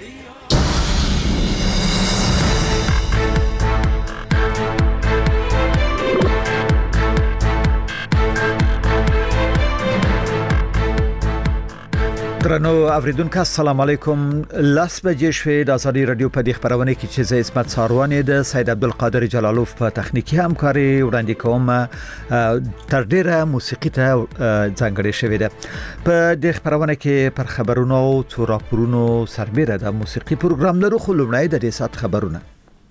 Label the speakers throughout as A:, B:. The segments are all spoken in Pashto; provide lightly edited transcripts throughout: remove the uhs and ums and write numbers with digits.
A: درنو اوریدونکو السلام علیکم. لاس بجې شوې د ازادي رادیو په دې خبرونه کې چې زه اسمت ساروانی د سید عبدالقادر جلالوف په تخنیکی همکاري وړاندې کوم. تر ډیره موسیقي ته ځانګړې شوې ده. په دې خبرونه کې پر خبرونو او څو راپورونو سربېره د موسیقي پروګرام لرو، خو لومړی د دې سات خبرونه.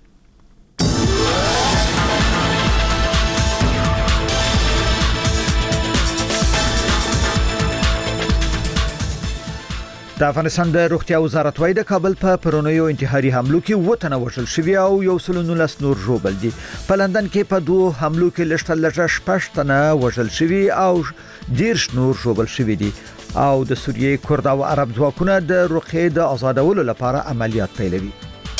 A: د افغانستان د روغتیا وزارت وايي د کابل په پرونیو انتحاري حملو کې وطن وژل شوی او 119 نور ژوبل دي. په لندن کې په دوه حملو کې لږ شپږ تنه وژل شوی او 10 نور ژوبل شوی دي او د سوریې کورد او عرب ځواکونه د رقیې د آزادولو لپاره عملیات پیلوي.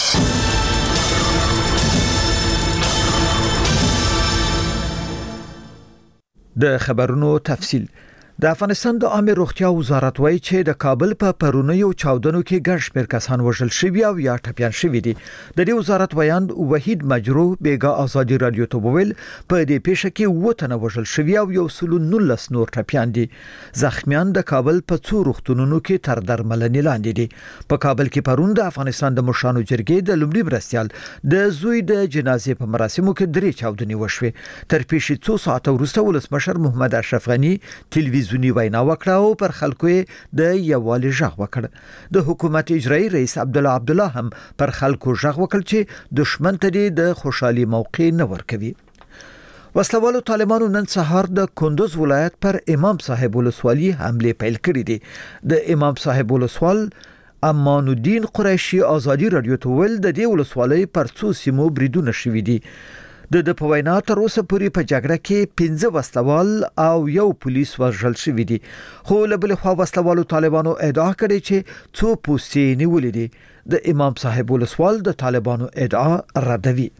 A: د خبرونو تفصیل. د افغانستان د عامه روغتیا وزارت وايي چې د کابل په پرونیو چاودنو کې ګڼ شمېر کسان وژل شوي او یا ټپيان شوي دي. د دې وزارت ویاند وحید مجرو بیګا ازادي رادیو ته وویل په دې پیښه کې وطن وژل شوي او 119 نور ټپيان دي. زخمیان د کابل په څو روغتونونو کې تر درملنې لاندې دي. په کابل کې پرون د افغانستان د مشرانو جرګې د لومړي مرستيال د زوی د جنازې په مراسمو کې درې چاودنې وشوې. تر پیښې 2 ساعته وروسته ولسمشر محمد اشرف غنی تلویزیوني وینا وکړه او پر خلکو د یووالي ژغ وکړ. د حکومت اجرایی رئیس عبدالله هم پر خلکو ژغ وکړ چې دشمن ته د خوشحالي موقع نه ورکوي. وسلوالو طالبانو نن سهار د کندوز ولایت پر امام صاحب ولسوالي حمله پیل کړې دي. د امام صاحب ولسوال امان الدین قریشی ازادي رادیو ته ویل د دې ولسوالۍ پر څو سیمو بریدونه شوي دي. د پوینا تر اوسه پورې په جګړه کې 15 وسلوال او یو پولیس وژل شوی دي. خو له بل خوا وسلوالو طالبانو ادعا کړې چې څو پوستې نیولې دي. د امام صاحب ولسوال د طالبانو ادعا ردوي.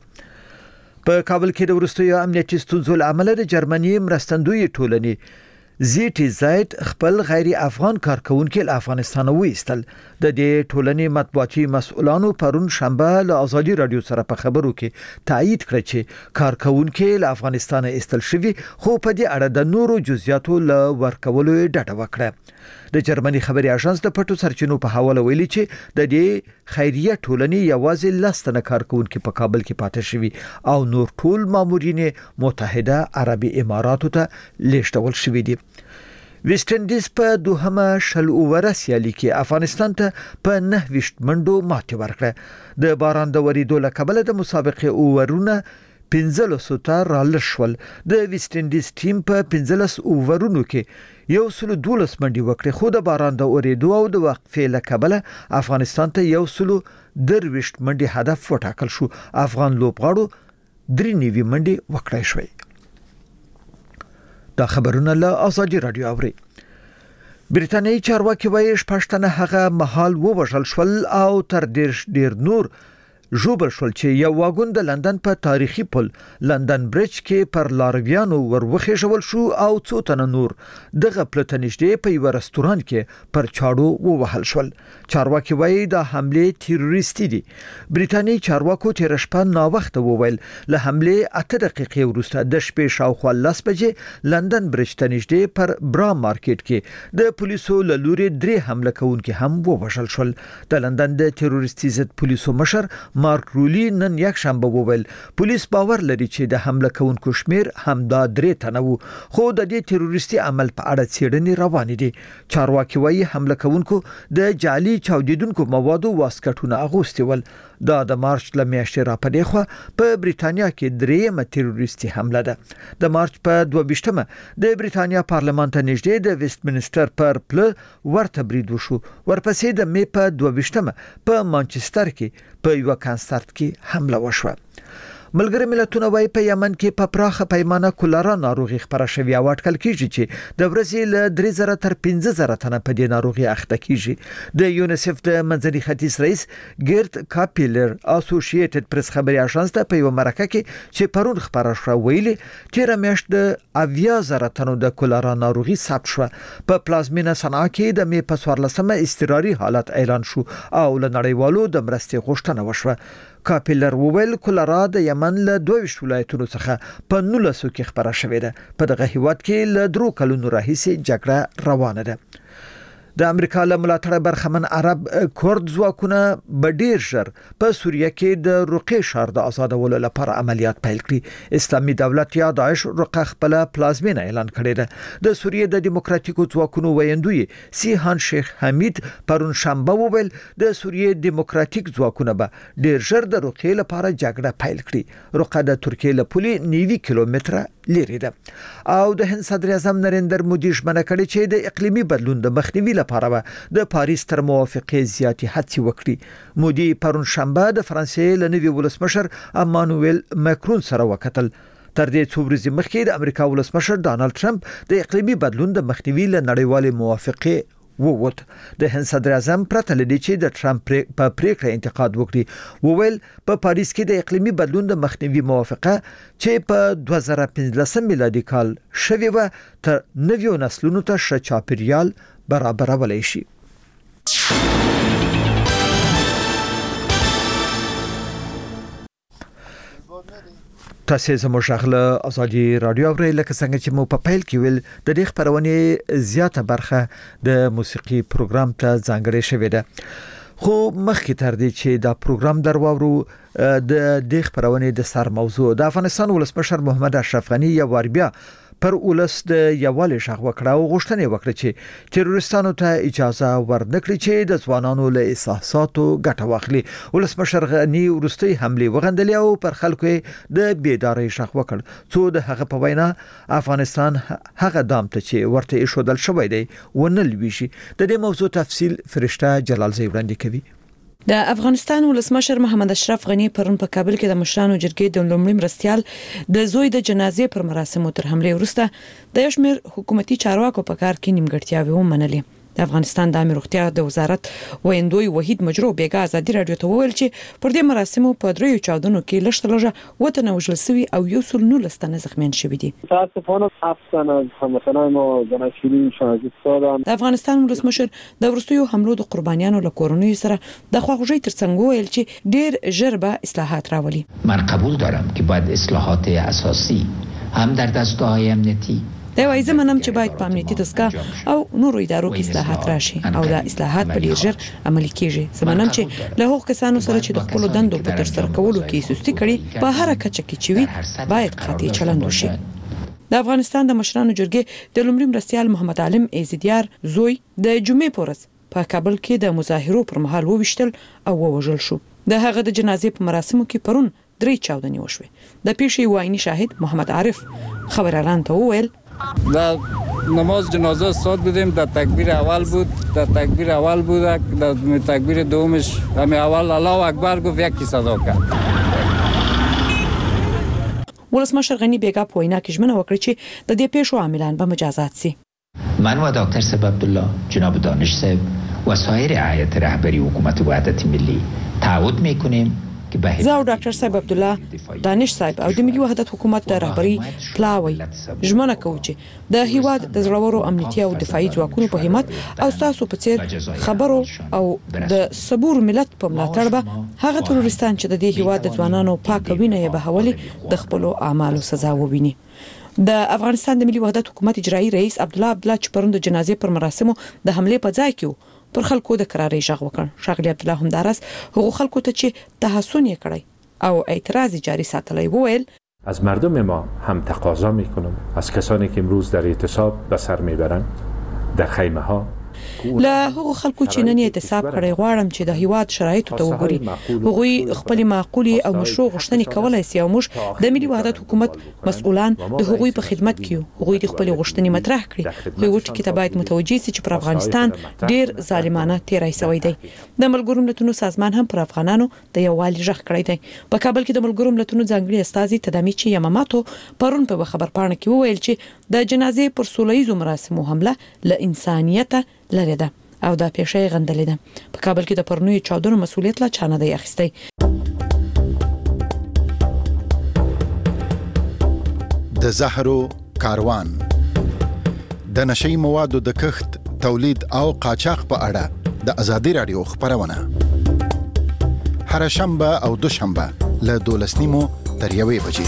A: په کابل کې د وروستیو امنیتي ستونزو له امله د جرمني مرستندوی ټولنې زیټي زاید خپل غیر افغان کارکونکو له افغانستان وایستل. د دې ټولنې مطبوعاتي مسؤلانو پرون شنبه له ازادي رادیو سره په خبرو کې تایید کړ چې کارکونکو له افغانستان ایستل شوی، خو په دې اړه د نورو جزئیاتو له ورکولو ډډه وکړه. د جرمني خبري اژانس د پټو سرچینو په حواله ویلي چې د دې خیریه ټولنې یوازې لستنه کارکونکو په کابل کې پاتې شوی او نور ټول مامورین متحده عربي اماراتو ته لیږدول شوی دي. ویسټ انډیز په دوهمه شل اووره سیالي کې افغانستان ته په 9 منډو ماتې ورکړه. د باران د وریدو له کبله د مسابقې اوورونه 15 ته رالشول. د ویسټ انډیز ټیم په 15 اوورونو کې 112 منډي وکړي، خو د باران د اوریدو او د وقفې له کبله افغانستان ته 123 منډي هدف وټاکل شو. افغان لوبغاړو 93 منډي وکړای شوې. دا خبرونه له ازادي رادیو اوري. بریټانیایی چارواکي وایي شپږ هغه مهال ووژل شول او تر ډیر نور ژوبل شول چې یو واګون د لندن په تاریخي پل لندن برج کې پر لارویانو وروخېژول شو او څو تنه نور دغه پلته نږدې په یو رستوران کې پر چاړو ووهل شول. چارواکي وایي دا حمله تروریستي دي. بریټانیایی چارواکو تیر شپه نا وخت وویل له حمله 8 دقیقې وروسته د شپې شاوخوا 10 بجې لندن برج ته نږدې پر برا مارکیټ کې د پولیسو له لوري 3 حمله کوونکي هم ووژل شول. د لندن د تروریستي ضد پولیسو مشر مارک رولی نن یک شنبه وویل پولیس باور لري چې د حمله کوونکو شمیر همدا 3 تنه وو، خو د دې تروریستي عمل په اړه څېړنې روانې دي. چارواکي وایي حمله کوونکو د جعلي چاودیدونکو موادو واسکټونه اغوستي ول. دا د مارچ ل میاشتې را پدې خو په بریټانیا کې درېمه تروریستي حمله ده. د مارچ په 22مه د بریټانیا پارلمان ته نږدې د ویسټمنسټر پر پل ورته برید وشو. ورپسې د می په 22مه په مانچستر کې په یو کنسرت کې حمله وشوه. ملګری ملتونه وايي په یمن کې په پراخه پیمانه کولرا ناروغي خبره شوې او اټکل کیږي چې د ورځې له 3000 تر 15000 تنه په دې ناروغي اخته کیږي. د یونیسف د منځني ختیځ رئیس ګرت کاپیلر اسوسییټډ پریس خبري اژانس ته په یو مرکه کې چې پرون خبره شو ویلي چې رمیشت د 20000 تنو د کولرا ناروغي ثبت شو. په پلازمینه صنعا کې د می په 14مه اضطراري حالت اعلان شو او له نړیوالو د مرستې غوښتنه وشوه. کاپیلر وویل کولرا د یمن له 22 ولایتونو څخه په 19 کې خبره شوې ده. په دغه هیواد کې له 3 کلونو راهیسې جګړه روانه ده. د امریکا له ملاتړه برخمن عرب کورد ځواکونه به ډیر ژر په سوریه کې د رقه شهر د آزادولو لپاره عملیات پیل کړي. اسلامي دولت یا داعش رقه خپل پلازمینه اعلان کړی ده. د سوریه د دیموکراتیکو ځواکونو ویندوی سیحان شیخ حمید پرون شنبه وویل د سوریه دیموکراتیک ځواکونه به ډیر ژر د رقه لپاره جګړه پیل کړي. رقه د ترکیه له پولې 90 کیلومتره لري ده. او د هند صدر اعظم نریندر مودي ژمنه کړې چې د اقلیمي بدلون د مخنیوي لپاره د پاریس تر موافقې زیاتې هڅې وکړي. مودي پرون شنبه د فرانسې له نوي ولسمشر امانوئل ماکرون سره وکتل. تر دې څو ورځې مخکې د امریکا ولسمشر ډانلډ ټرمپ د اقلیمي بدلون د مخنیوي له نړیوالې موافقې ووت. د هند صدر اعظم پرته لدی چې د ټرمپ په پریکړه انتقاد وکړي وویل په پاریس کې د اقلیمي بدلون د مخنیوي موافقه چې په 2015 میلادي کال شوې و تر نویو نسلونو ته ښه چاپیریال برابرولای شي. تاسو زموږ غله ازادي رادیو اورئ. لکه څنګه چې مو په پیل کې ویل د دې خبرونه زیاته برخه د موسیقي پروګرام ته ځانګړې شوې ده. خو مخکې تر دې چې دا پروګرام درواورو د دې خبرونه د سر موضوع د افغانستان ولسمشر محمد اشرف غنی یو وار بیا پر ولس د یووالي شغ وکړه او غوښتنه وکړه چې تروریستانو ته اجازه ورنکړي چې د ځوانانو له احساساتو ګټه واخلي. ولسمشر غنی ورستي حمله وغندلې او پر خلکو د بیداری شغ وکړ. څو د هغه په وینا افغانستان هغه دام ته چې ورته ایښودل شوی دی ونه لويشي. د دې موضوع تفصیل فرشته جلال زی وړاندې کوي.
B: د افغانستان ولسمشر محمد اشرف غنی پرون په کابل کې د مشرانو جرګې د لومړي مرستيال د زوی د جنازې پر مراسمو تر حمله وروسته د یشمیر حکومتي چارواکو په کار کې نیمګړتیاوې ومنلې. د افغانستان د امیر روغتیا د وزارت ویندوی وحید مجرو بیګا ازادي رادیو ته وویل چې پر دې مراسمو په 3 چاودنو کې لږ وطن وژل شوی او یو سل 19 زخمیان شوي دي.
C: متاسفانه 7 تن از هموطنان ما جانشینی شهادت دادند.
B: د افغانستان ولسمشر د ورستیو حملو د قربانیانو له کورنۍ سره د خواخوږي ترڅنګ ویل چې ډیر ژر به اصلاحات راولي.
D: من قبول دارم که باید اصلاحات اساسی هم در دستگاه‌های امنیتی
B: دا وایي منم چې باید په امنیتي دستګاه او نورو ادارو کې اصلاحات راشي او دا اصلاحات په ډیر ژر عملي کیږي. زمونږ چې له هغو کسانو سره چې د خپل دندو په تر سره کولو کې سستی کړي په هر کچه کې چوي باید قاطع چلند وشي. د افغانستان د مشرانو جرګې د لومړي مرستيال محمد عالم ایزدیار زوی د جمعې پورز په کابل کې د مظاهرو پر مهال وویشتل او ووژل شو. د هغه د جنازې په مراسمو کې پرون 3 چاودنې وشوې. د پیښې وایي شاهد محمد عارف خبريالان ته وویل
E: در نماز جنازه استاد بودیم. در تکبیر اول بود در تکبیر دومش همین اول الله اکبر گفت یکی صدا کرد.
B: ولسمشر غنی بیګا په وینا کې ژمنه وکړه چې د دې پیښو عاملان به مجازات سي.
D: من و دکتر صاحب عبدالله جناب دانش صاحب و سایر هیئت رهبری حکومت وحدت ملی تعهد میکنیم
B: زه او ډاکټر صاحب عبد الله دانش صاحب او د ملي وحدت حکومت د رهبری پلاوي ژمنه کوي چې د هیواد د زړورو امنیتي او دفاعي ځواکونو په همت او تاسو په څیر خبرو او د صبور ملت په ملاتړ به هغه تروریستان چې د دې هیواد د ځوانانو پاک وینه یې بهولي د خپل اعمالو سزا وویني. د افغانستان د ملي وحدت حکومت اجرایی رئیس عبد الله عبدالله چې پروند د جنازې پر مراسمو د حمله په ځای کې پر خلکو د قرارې ژغ وکړ. شاغلی عبد الله همدارس هغه خلکو ته چې تحسن یې کړی او اعتراض جاری ساتلی وویل
F: از مردم ما هم تقاضا میکنم از کسانی که امروز در اعتصاب به سر میبرند در خیمه ها
B: له هغو خلکو چې نن اعتصاب کړي غواړم چې د هیواد شرایطو ته وګوري. هغوی خپل معقولي او مشروع غوښتنې کولای شي او موږ د ملي وحدت حکومت مسؤلان د هغوی په خدمت کې یو. هغوی د خپل غوښتنې مطرح کړي. هغوی ټکي ته باید متوجي شي چې پر افغانستان ډیر ظالمانه تیرای شوی دی. د ملګرو ملتونو سازمان هم پر افغانانو د یووالي ژغ کړی دی. په کابل کې د ملګرو ملتونو ځانګړي استازي تدامیچی یاماماتو پرون په خبر پاڼه کې وویل چې د جنازې پر سولهییزو مراسمو حمله له انسانیت لري ده او دا پیښه غندلې ده. په کابل کې د پرونی چاودنو مسؤلیت لا چانه دی اخیستی.
G: د زهرو کاروان د نشئی موادو د کښت، تولید او قاچاق په اړه د ازادي رادیو خبرونه هر شنبه او دوشنبه له 12:30 تر 1 بجې.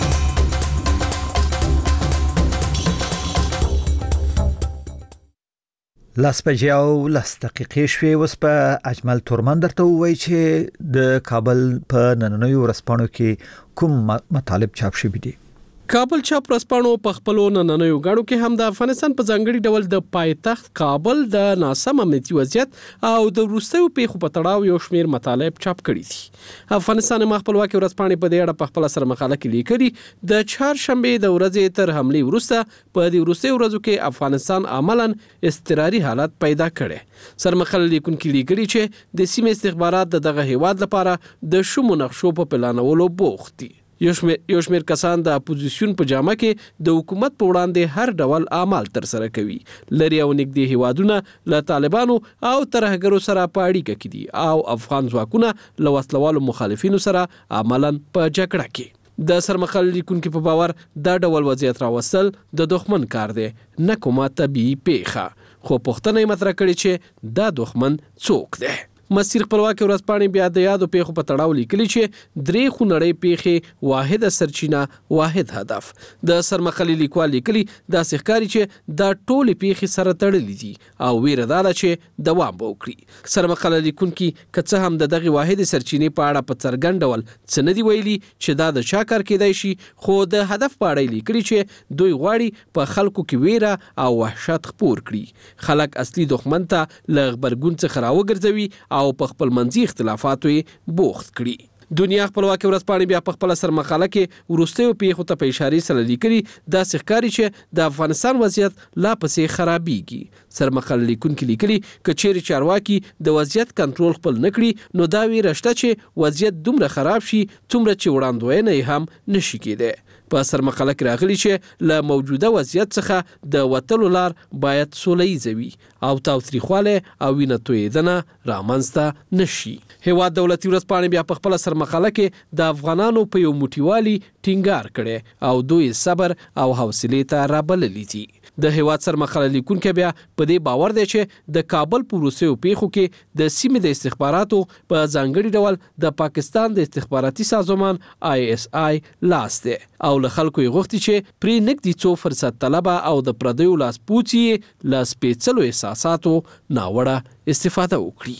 A: لاس بجې او لاس دقیقې شوې. اوس په اجمل تورمن درته وایي چې د کابل په نننیو ورځپاڼو کې کوم مطالب چاپ شوي دي.
H: کابل چاپ ورځپاڼو په خپلو نننیو غاړو کې هم د افغانستان په ځانګړي ډول د پایتخت کابل د ناسم امنیتي وضعیت او د وروستیو پیښو په تړاو یو شمېر مطالب چاپ کړي دي. افغانستان خپلواکي ورځپاڼې په دې اړه په خپل سر مقاله کې لیکلي د چهارشنبه د ورځې تر حملې وروسته په دې وروستیو ورځو کې افغانستان عملاً اضطراري حالت پیدا کړي. سرمقاله لیکونکي لیکلي چې د سیمې استخبارات دغه هیواد لپاره د شومو نقشو په پلانولو بوخت دي. یو شمېر کسان د اپوزیسیون په جامه کې د حکومت په وړاندې هر ډول اعمال تر سره کوي. لري او نږدې هیوادونه له طالبانو او ترهګرو سره په اړیکه کې دي او افغان ځواکونه له وسلوالو مخالفینو سره عملاً په جګړه کې. د سرمقاله لیکونکو په باور دا ډول وضعیت راوستل د دښمن کار دی، نه کومه طبیعي پیښه. خو پوښتنه یې مطرح کړې چې دا دښمن څوک دی. مسیر خپلواکي ورځپاڼې بیا د یادو پیښو په تړاو لیکلي چې 3 خونړۍ پیښې، واحد سرچینه، واحد هدف. د سرمقالې لیکوال لیکلي دا ښکاري چې دا ټول پیښې سره تړلې دي او ویره ده چې دوام به وکړي. سرمقاله لیکونکي که څه هم دغه واحد سرچینې په اړه په څرګند ډول څه نه دی ویلي چې دا د چا کار کېدای شي، خو د هدف په اړه لیکلي چې دوی غواړي په خلکو کې ویره او وحشت خپور کړي، خلک اصلي دښمن ته له غبرګون څخه راوګرځوي او په خپل منځي اختلافاتو بوخت کړي. دنیا خپلواکي ورځپاڼې بیا په خپل سرمقاله کې وروستیو پیښو ته په اشاره سره لیکلي دا ښکاري چې د افغانستان وضعیت لا پسې خرابېږي. سرمقاله لیکونکي لیکلي که چیرې چارواکي د وضعیت کنټرول خپل نکړي نو دا ویره شته چې وضعیت دومره خراب شي څومره چې وړاندوینه یې هم نشي کېدی. په سرمقاله کې راغلي چې له موجوده وضعیت څخه د وتلو لار باید سولهییزه وي او تاوتریخوالی او وینه تویېدنه رامنځته نشي. هیواد دولتي ورځپاڼې بیا په خپل سرمقاله کې د افغانانو په یو موټیوالي ټینګار کړي او دوی صبر او حوصلې ته رابللي دي. د هیواد سرمقاله لیکونکي بیا په دې باور دی چې د کابل په وروستیو پیښو کې د سیمې د استخباراتو په ځانګړي ډول د پاکستان د استخباراتي سازمان ISI لاس دی او له خلکو یې غوښتي چې پرې نږدې څو فرصت طلبه او د پردیو لاسپوڅي له سپېڅلو احساساتو ناوړه استفاده وکړي.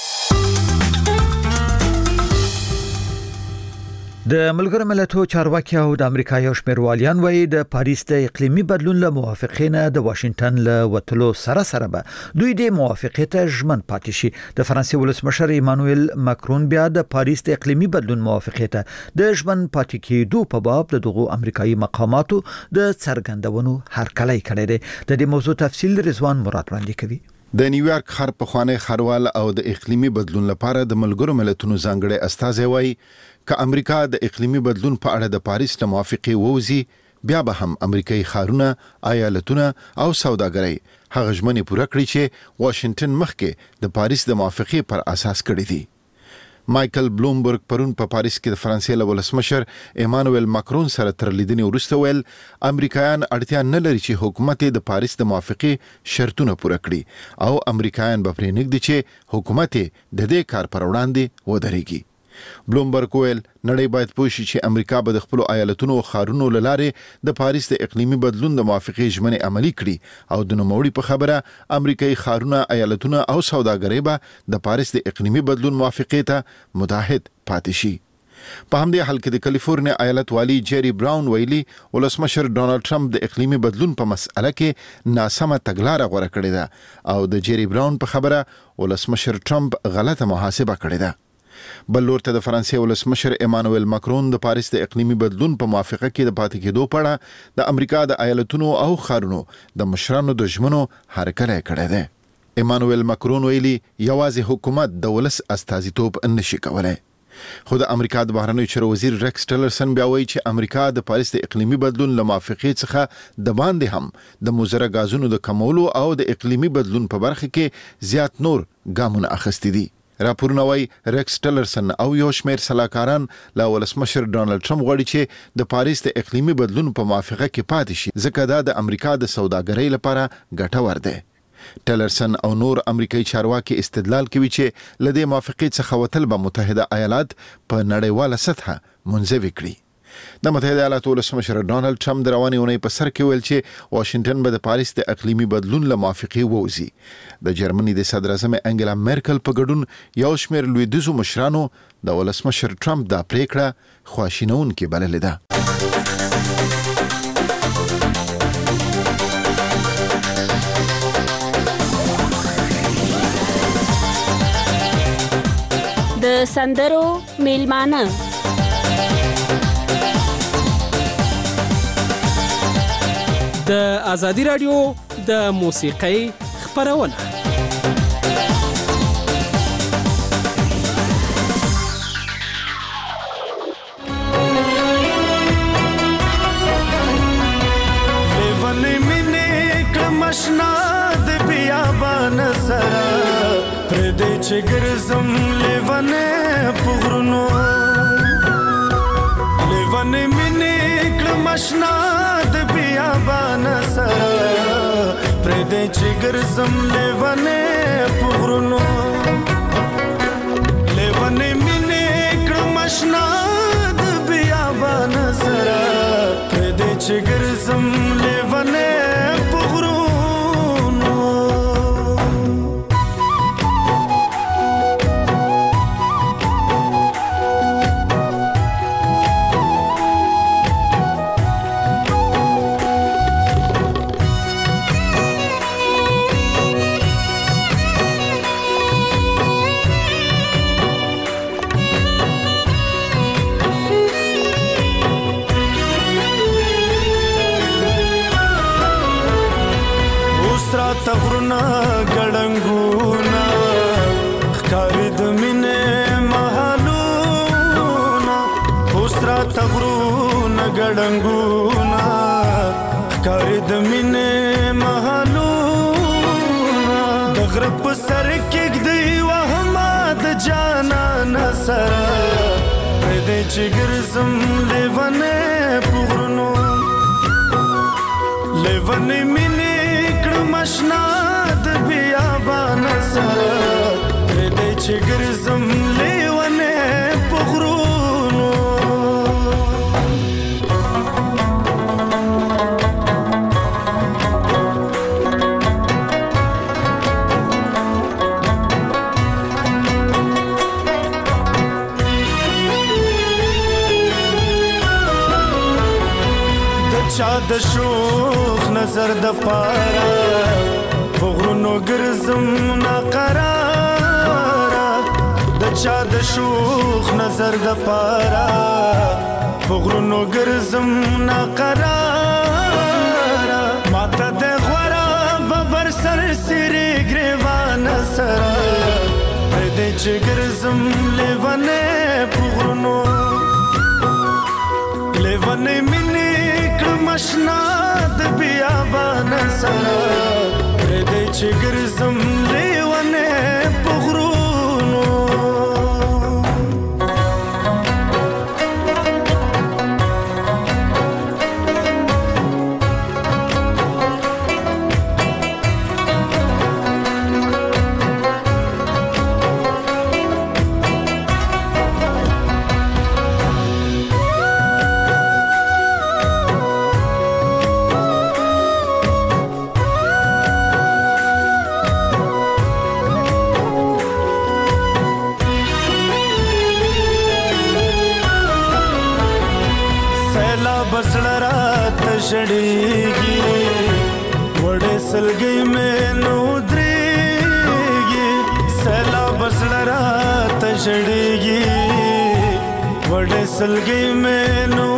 A: د ملګرو ملتونو چارواکي او د امریکا یو شمېر والیان وایي د پاریس د اقلیمي بدلون له موافقې نه د واشنگټن له وتلو سره به دوی د موافقې ته ژمن پاتې شي. د فرانسې ولسمشر ایمانوئل ماکرون بیا د پاریس د اقلیمي بدلون موافقې ته د ژمن پاتې کېدو په باب دغه امریکایي مقاماتو د څرګندونو هرکلی کړی دی. د دې موضوع تفصیل رضوان مراد وړاندې کوي.
G: د نیویارک ښار پخوانی ښاروال او د اقلیمي بدلون لپاره د ملګرو ملتونو ځانګړي استازی وایي که امریکا د اقلیمي بدلون په اړه د پاریس له موافقې ووځي بیا به هم امریکایي ښارونه، ایالتونه او سوداګرۍ هغه ژمنې پوره کړي چې واشنگټن مخکې د پاریس د موافقې پر اساس کړې دي. مایکل بلومبرګ پرون په پاریس کې د فرانسې له ولسمشر ایمانوئل ماکرون سره تر لیدنې وروسته ویل امریکایان اړتیا نه لري چې حکومت د پاریس د موافقې شرطونه پوره کړي او امریکایان به پرې نږدې چې حکومت د دې کار پر وړاندې ودرېږي. بلومبرګ ویل نړۍ باید پوه شي چې امریکا به د خپل ایالتونو او ښارونو له لارې د پاریس د اقلیمي بدلون د موافقې ژمنې عملي کړي او د نوموړي په خبره امریکایي ښارونه، ایالتونه او سوداګرۍ به د پاریس د اقلیمي بدلون موافقې ته متحد پاتې شي. په همدې حال کې د کالیفورنیا ایالت والی جيري براون ویلي ولسمشر ډونالد ټرمپ د اقلیمي بدلون په مسأله کې ناسمه تګلاره غوړه کړې ده او د جيري براون په خبره ولسمشر ټرمپ غلطه محاسبه کړې ده. بل لور ته د فرانسې ولسمشر ایمانوئل ماکرون د پاریس د اقلیمي بدلون په موافقه کې د پاتې کېدو په اړه د امریکا د ایالتونو او ښارونو د مشرانو د ژمنو هرکلی کړی دی. ایمانوئل ماکرون ویلي یوازې حکومت د ولس استازیتوب نشي کولای. خو د امریکا د بهرنیو چارو وزیر ریکس ټیلرسن بیا وایي چې امریکا د پاریس د اقلیمي بدلون له موافقې څخه د باندې هم د مضره غازونو د کمولو او د اقلیمي بدلون په برخه کې زیات نور ګامونه اخیستي دي. راپورونه وايي ریکس ټیلرسن او یو شمېر سلاکاران له ولسمشر ډونالد ټرمپ غواړي چې د پاریس د اقلیمي بدلون په موافقه کې پاتې شي ځکه دا د امریکا د سوداګرۍ لپاره ګټور دی. ټیلرسن او نور امریکایي چارواکي استدلال کوي چې لدې موافقې څخه وتل به متحده ایالات په نړیواله سطحه منزوي کړي. د متحده ایالاتو ولسمشر ډونالد ټرمپ د روانې اونۍ په سر کې ویل چې واشنگټن به د پاریس د اقلیمي بدلون له موافقې ووځي. د جرمني د صدر اعظم انګلا میرکل په ګډون یو شمېر لویدیځو مشرانو د ولسمشر ټرمپ دا پریکړه خواشینونکې بللې ده.
I: د سندرو میلمانه
H: د ازادي رادیو د موسیقۍ خبرونه.
J: لیونی مینه کمشنا د بیابان سره پردې چې ګرځم لیونه پغرونو لیونه مینې کړم آشنا د بیابان سره پردې چې ګرځم لیونه پغرونو لیونه مینې کړم آشنا د بیابان سره پردې چې ګرځم لیونه تغرنا ګړنګونا ښکارې د مینې محلونا اوسرا تغرنا ګړنګونا ښکارې د مینې محلونا د غره په سر کېږدی وهمه د جانان سره پردې چې ګرځم لیونې پغرونو لیونې مینې مشنا د بیابان سره پردې چې ګرځم لیونه پغرونو د چا د شوخ نظر د پاره پغرونو ګرځم ناقراره د چا د شوخ نظر د پاره پغرونو ګرځم ناقراره ماته د غورا ببر سر سری ګریوان سره پردې چې ګرځم لیونه پغرونو لیونه مینې کړم آشنا د بیابان سره پردې چې ګرځم لیونه پغرونو بسړه راته ژړېږي وړې سلګۍ مې نو درېږي سیلاب بسړه راته ژړېږي وړې سلګۍ مې نو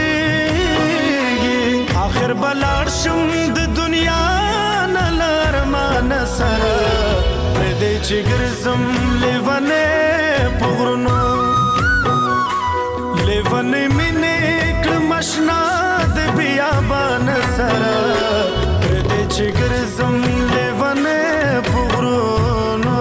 J: درېږي آخر به لاړ شم د دنیا نه له ارمانه سره پرېږدی چې ګرځم لیونی په غرونو لیونی مینې کړم اشنا د بیابان سره پرېږدی چې ګرځم لیونی په غرونو.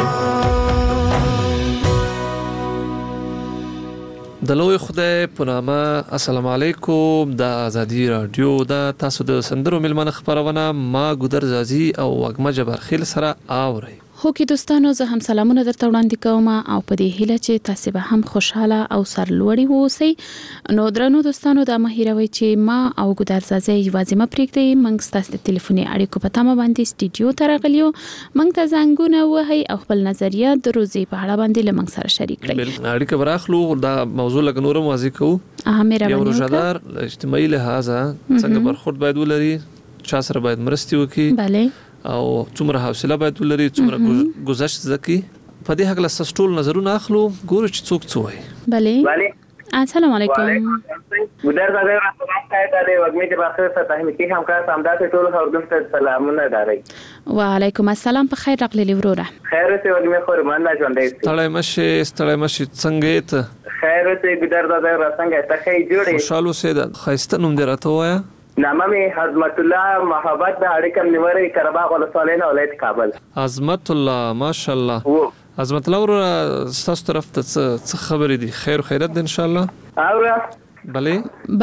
K: د لوی خدای په نامه السلام علیکم. د ازادي رادیو د تاسو د سندرو ملمنه خبرونه ما ګودر زازي او وګما جبر خیل سره اوري.
L: هو کې دوستانو زه هم سلامونه درته وړاندې کوم او په دې هیله چې تاسو به هم خوشاله او سرلوړي اوسئ. نو درنو دوستانو دا مهیروي چې ما او ګودر زازي یوازې ما پریږدي موږ تاسو د ټلیفوني اړیکو په تمه باندې سټوډیو ته راغلیو موږ ته زنګونه وهي او خپل نظریه د روزي په اړه باندې لمنګ سره شریک کړئ.
K: اړیکه براخلو دا موضوع لګ نورم واضح کوو. یو روزدار اجتماعي لحاظه څنګه برخورد باید ولري چا سره باید مرستي وکړي
L: bale
K: او څومره حوصله باید ولري څومره گذشت زکي په دې حق له سټول نظرونه اخلو ګورو چې څوک څه وایي.
L: bale السلام علیکم.
M: ګودر زاده راته د وګمې د باخره ته تحمیکی همکار سمداسه ټول خوردم ته سلامونه داري.
L: وعلیکم السلام په خیر راغلی وروره.
M: خیر اوسې وګمې خور مننه ژوندې.
K: ستړی مشي څنګه ته؟
M: خیر اوسې ګودر زاده را څنګه ته خې جوړې؟
K: خوشاله اوسې د خایسته نوم دې راته وایا.
M: نامه می حضرت الله محبت د اړیکم نیوري کرباغ ولسوالۍ نه ولایت کابل.
K: عظمت الله ماشاءالله. عظمت الله ور تاسو طرف ته څه خبرې دي؟ خیر خیرت ان شاء الله.
M: اوره
K: bale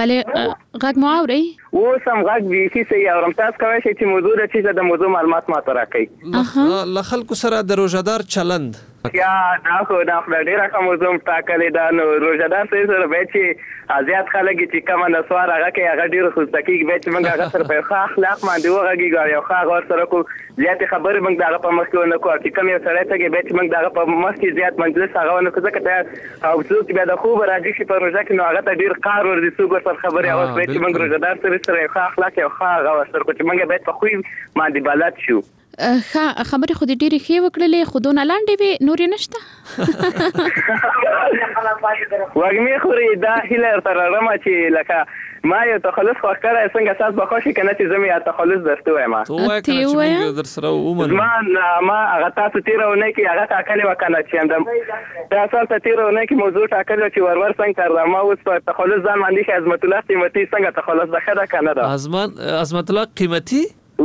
L: غږ مو اوري؟
M: سم غږ دې چې اورم تاسو کوی شئ چې موضوع د چې د موضوع معلومات ما ته راکړئ.
K: له خلکو سره د روزدار چلند
M: یا دا خو ډیره کوم موضوع ټاکلې ده نو روزدار سره به چې ازیات خلک چې کوم نسوار هغه کې هغه ډیر خوشتکی به چې موږ هغه سره په اخلاق باندې وغږی یو ښه غوړ سره کو زیات خبرې موږ دغه په مخ کې ونه کو چې کوم یو سره ته کې به چې موږ دغه په مخ کې زیات منځلس هغه ونه کو ځکه ته او څوک به د خوب راځي چې په روزه کې نو هغه ته ډیر کار ور دي څوک سره خبرې او به چې موږ روزدار سره یو ښه اخلاق یو ښه غوړ سره کو چې موږ به په خوې باندې بلد شو.
L: خبرې خو دې ډېرې ښې وکړلې خو دونه لاندې وې نورې نشته.
M: وګمې خوري دا هیله تر رمه چې لکه ما یو تخلص خو کړای څنګه تاسو به خوشی کنه چې زمي تخلص درته وایم.
K: ته وایې در سره ومن
M: ما هغه تاسو تیرونه کې هغه تاکلې وکنه چې هم تاسو ته تیرونه کې موضوع تاکلې چې ورور څنګه کړم ما اوس په تخلص ځان باندې چې عظمت الله قیمتي څنګه تخلص د خدا کنه دا
K: عظمت الله قیمتي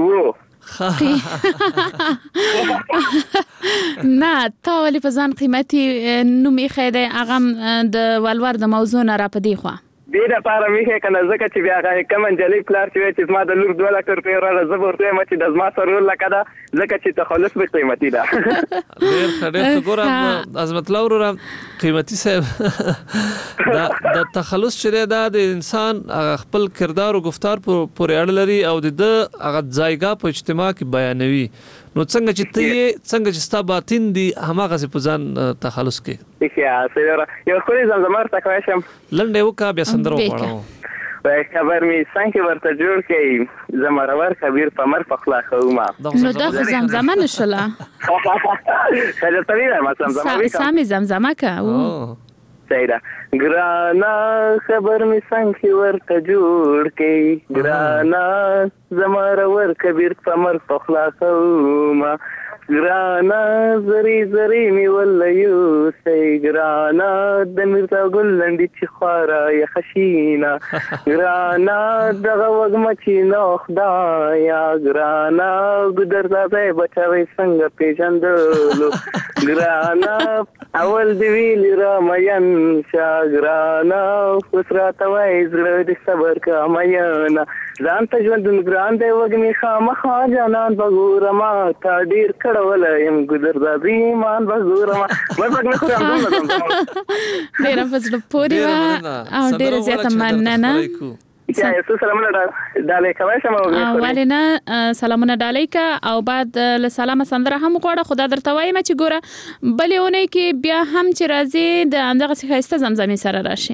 L: نه تا ولی په ځان قیمتي نومې خیده هغه د ولور د موضوع نه را پدې خو
M: دې لپاره میخه کنه ځکه چې بیا هغه کوم انجلي پلار چې ما د لور 2 لک روپۍ را زبرته ما چې د ما سره لکه دا ځکه چې تخلص به قیمتي ده.
K: ډېر ګورم عظمت الله ورو قیمتي صاحب دا تخلص چې دا د انسان خپل کردار او گفتار پورې اړه لري او د هغه ځایګه په اجتماع کې بیانوي. نو څنګه چې ستا باطن دی هماغه په ځان تخلص کې
M: یو خوري زمزمار تکوي شم
K: لنډه وکا بیا سندرو وړو
M: خبر می څنګه ورته جوړ کړي زمرور کبیر په مر پخلا خوما
L: نو دا زمزمه نشله
M: خاله طويله ما زمزمه
L: سامي زمزمه کا
M: سیدا ګرانا خبر می څنګه ورته جوړ کړي ګرانا زمرور کبیر په مر پخلا خوما ګرانا زری می ولایو سي ګرانا د مرتا ګل لنډي چې خورا یا خشینا ګرانا دغه وګم چې نو خدایا ګرانا ګدر زاده بچوي څنګه پیژندلو ګرانا اول دی ویل را مېن شاګرانا خسرات وای زړه دې صبر کا مېنا ځان ته ژوند ګران دی وګمې خامخا جانان بګورما تا ډیر کړولم ګذر د ایمان بګورما ورپک خو هم
L: ډیر فزړه پوری وا او ډیر زیاته مننه
M: یا سلامونه ډالې کوي سم
L: اولینا سلامونه ډالې کا او بعد له سلامه سندره هم غواړه خدا درته وایم چې ګوره بلېونه کې بیا هم چې راځي د اندغه خسته زمزمې سره راشي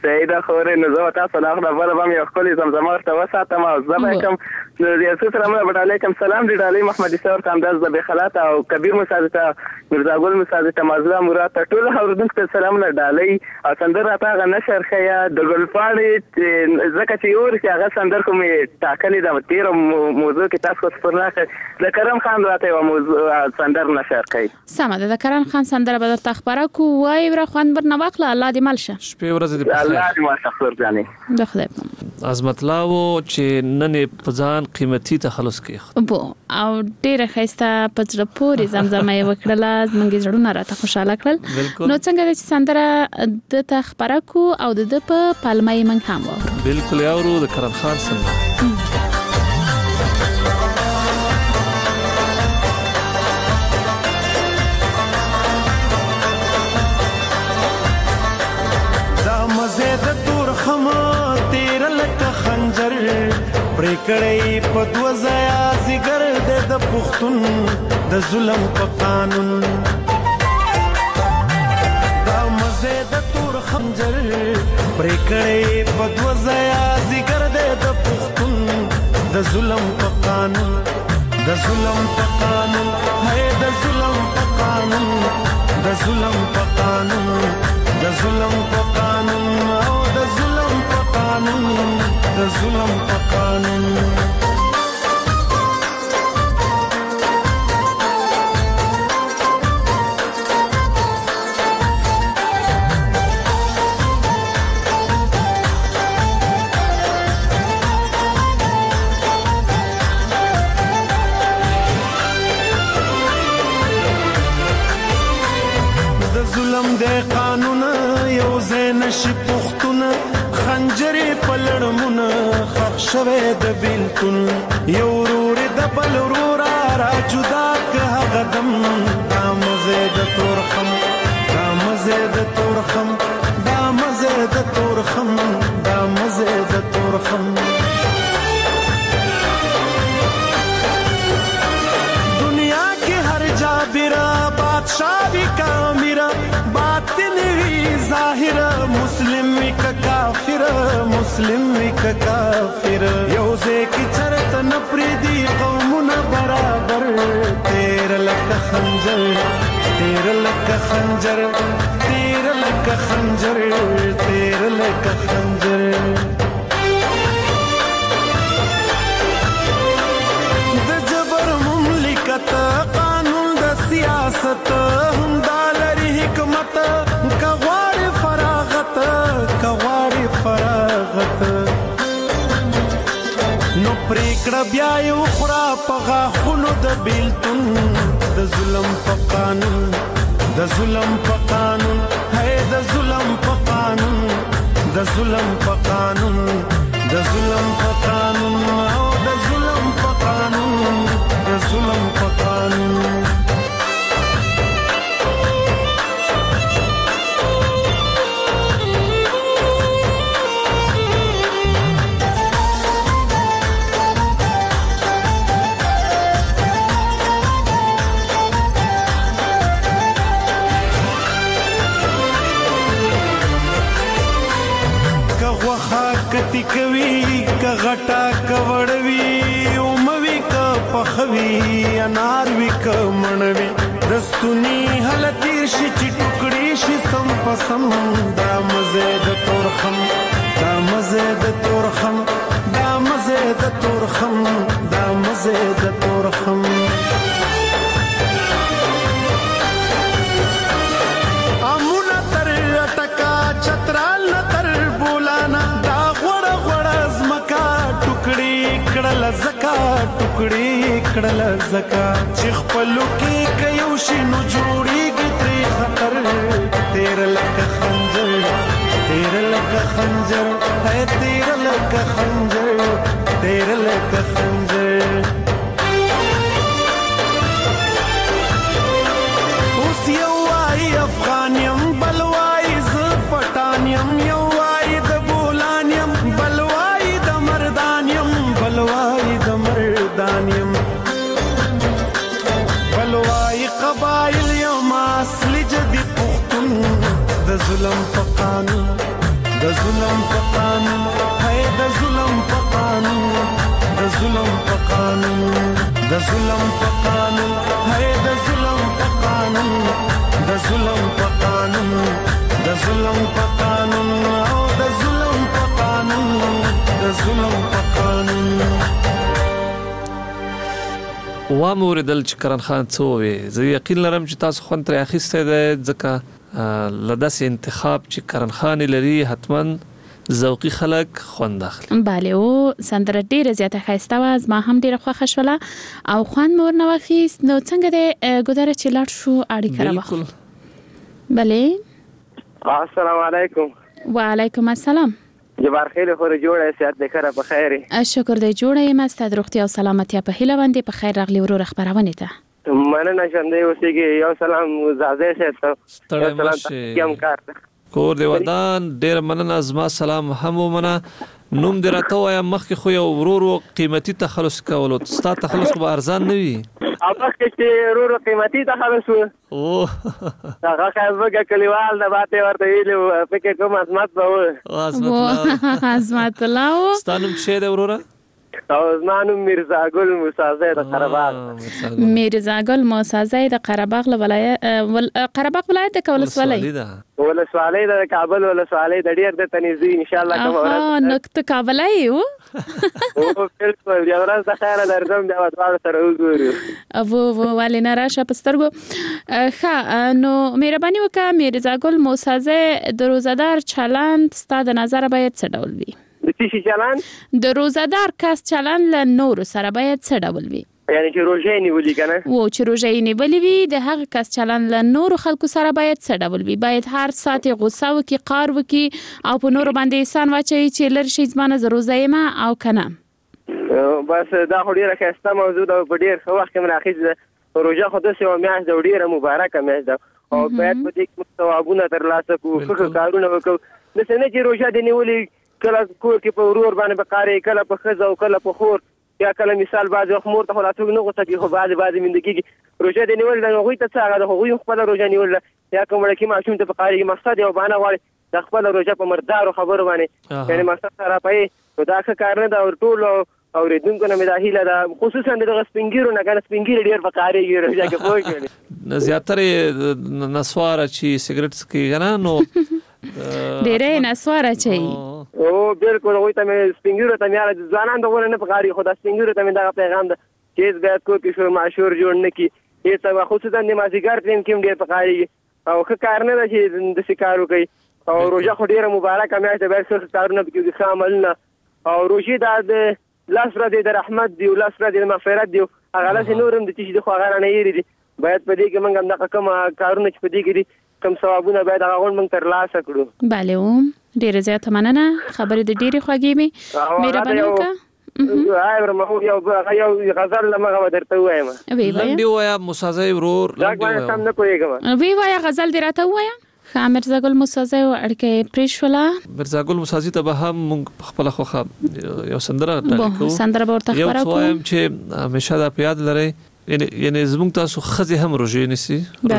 M: سیده خورې نو زه تاسو نه خبره بل هم یو خپل زمزمه ورته وساتم او زه به کوم نو یو څه سره مې علیکم سلام دی ډالۍ محمد صاحب ته انداز د بخلات او کبیر مساعد ته مرزا ګل مساعد ته مازلا مراد ته ټول اوردونکو سلام نه ډالۍ او سندره تا نشر خیا د ګلپاړې زکه چې اور کې هغه سندر کوم ټاکلې د تیر موضوع کې تاسو خبر نه د کرم خان راته یو موضوع سندر نشر کړي
L: سمه ده کرم خان سندره به د خبره کو وای ور خوان بر نواخله الله دې ملشه
K: شپې ورځ دې په
M: الله دې ماشه خور ځاني
L: د خدای
K: عظمت لاو چې نن په ځان قیمتي تخلص کې
L: بو او ډیره خسته پچره پوری زمزمه وکړه زمونږ جوړونه راته خوشاله کړل نو څنګه د سندره د تخبره کو او د په پالمای من هم و
K: بالکل یاورو د کرم خان سندره
J: پریکړې په دوزایا زیګر د پښتون د ظلم په قانون دا مزه د تور خنجر پریکړې په دوزایا زیګر د پښتون د ظلم په قانون د ظلم په قانون ہے د ظلم په قانون د ظلم په قانون د ظلم په قانون او د ظلم په قانون د ظلم په قانون د ظلم د قانون یو زین شي پختون خنجرې پلړمونه خښ شوه د بیلتون یو ورور د بل ورور را جدا که هغه دم دا مزه د تورخم دا مزه د تورخم دا مزه د تورخم دا مزه د تورخم دنیا کې هر جابرا بادشاہ وی کامیرا باطن وی ظاهر مسلم وی کافر مسلم وی کافر یوزه کی چرت نپریدی قومنا برابر تیر لک خنجر تیر لک خنجر تیر لک خنجر تیر لک خنجر د جبر مملکت قانون د سیاست هم دالری حکمت کغوار فراغت کغوار فراغت نو پریکړه بیا یو خورا پغا خونو د بیلتون د ظلم په قانون د ظلم په قانون ہے د ظلم په قانون د ظلم په قانون د ظلم په قانون او د ظلم په قانون د ظلم په قانون کتی کوي ک غټا کوړوي او موي ک پخوي انار وی ک منوي دستونی هل تیر شي چې ټوکړي شي سم پسم دا مزه د تورخم دا مزه د تورخم دا مزه د تورخم دا مزه د تورخم امونه تر ټکا چترال تر بولانا کړل زکا ټوکړي کړل زکا چې خپلو کې کيو شي نو جوړيږي ترې خطر تیر لک خنجر تیر لک خنجر ہے تیر لک خنجر تیر لک خنجر اوس یو وايي افغانیم بل وايي ز پټانیم یو وايي د بولانیم بل وايي د مردانیم بلوائی د مردانیم بلوائی قبائل یوم اصل جدی پختون د ظلم په قانون د ظلم په قانون هي د ظلم په قانون د ظلم په قانون د ظلم په قانون هي د ظلم په قانون د ظلم په قانون د ظلم په قانون او د ظلم په قانون د ظلم په قانون
K: و موردل چې کرن خان څو وي زه یقین لرم چې تاسو خون تر اخیسته ده ځکه لداس انتخاب چې کرن خان لري حتما ذوقي خلک خوند اخلي.
L: بله او سندره ډیره زیاته ښایسته وه، زما هم ډیره خوښه شوله او خوند مور نه واخیست. نو څنګه د ګودره چې لاړ شو اړیکه راوخلو. بله
M: السلام علیکم.
L: وعلیکم السلام.
M: جبار خیلی خور جوړه سیادت دکره په خیره.
L: شکر دې جوړه یم، ستاسو روغتیا او سلامتی په هیله باندې په خیر راغلی ورو خبرونه ته.
M: مننه شاندې اوسېږي. یو سلام زازه شه ته.
K: سلام
M: کوم کار
K: کور دی ودان ډیر مننه زما سلام هم ومنه. نوم دې راته وایم مخکې خو یو ورور قیمتي تخلص کولو ستا تخلص به ارزان نه وي.
M: اوبخ چې ورور قیمتي تخلص و
K: او
M: هغه خبره کلیوال د باته ورته ویلو فکر کوم عظمت به و
L: عظمت الله
K: ستانم شه د وروره
M: او زمانو میرزا ګل موسازی د قرهباغ.
L: میرزا ګل موسازی د قرهباغ ولایت قرهباغ ولایت د ولسوالۍ
M: ولسوالۍ د کابل ولسوالۍ د ډیر د تنیزي ان شاء الله کوم ورځ
L: نقطه کابلای یو
M: او بالکل یو ورځ د خیر درځم دا وړ سره وګورو
L: او ولینه راشه پسترګو. ښه نو مهرباني وکړه میرزا ګل موسازی د روزادار چلند ستاسو د نظر باید څه ډول وي؟
M: د څه چلند؟
L: د روزادار کس چلند له نور سره باید څه ډول وي؟
M: یعنی چې روزه نیولې کنه
L: و چې روزه نیولې وي د هغه کس چلند له نور خلکو سره باید څه ډول وي؟ باید هر ساعت غوسه وکي قار وکي او په نور باندې احسان واچي چې لر شي زمانه روزه ما او کنه.
M: بس دا خو ډیره ښایسته موضوع ده. په ډیر وخت کې راخیز روزه خو د سیو میاشت د ډیره مبارکه میاشت ده او باید په دې کې ثوابونه ترلاسه کوو ښه کارونه وکړو. د سنه چې روزه دې نیولې کله کور کې په ورور باندې بقاره کله په خزه او کله په خور یا کله مثال بعض خمور ته خلاصو نه غوسه کې خو بعض مندګي روزه دې نیول نه غوي ته څه هغه غوي خپل روزه نیول یا کوم لکه ماشوم ته بقاره کې مقصد یو باندې غواړي د خپل روزه په مردار خبر باندې یعنی مقصد سره پي نو دا ښه کار نه دا ټول او ریدونکو نه مداهله دا خصوصا د سپینګیرو نه کنه سپینګیر ډیر بقاره کې روزه کې پوه کړي
K: زیاتره نسواره چې سیګریټ سکي غنا نو
L: ډیره نسواره چي
M: او بالکل وای ته سپینګیرو ته میاره ځوانان دغه نه پکاري خدا سپینګیرو ته دا پیغام ده چې زه کو کې شو معشور جوړ نه کی هیڅ خصوصا د مازیګر ټیم کې ډیر پکاري او ښه کار نه ده چې د شکارو کوي او روزه خو ډیره مبارکه میاشت ده به څه کارونه کوي شامل نه او روزي د لاس را دي د رحمت دی او لاس را دي د مغفرت دی هغه لاس نورم د چې د خو هغه نه یری دي باید په دې کې موږ هم د کوم کارونه چې په دې کې دي کوم ثوابونه باید هغه غون موږ ترلاسه کړو.
L: بله ډیره زیاته مننه خبرې د ډیره خوږې مې مهرباني وکړه.
M: یو غزل لمغه درته وایم
K: لنډي وایا موسازی ورور
L: وی وایا غزل دی راته وایا. مرزا ګل موسازی او اړکه پریشولا
K: مرزا ګل موسازی ته به هم خپل خوخه یو سندره ټاکو
L: سندره ورته خبره کوم
K: یو چې همیشه دا پیاد لري یعنی زموږ تاسو خزي هم روزه نسی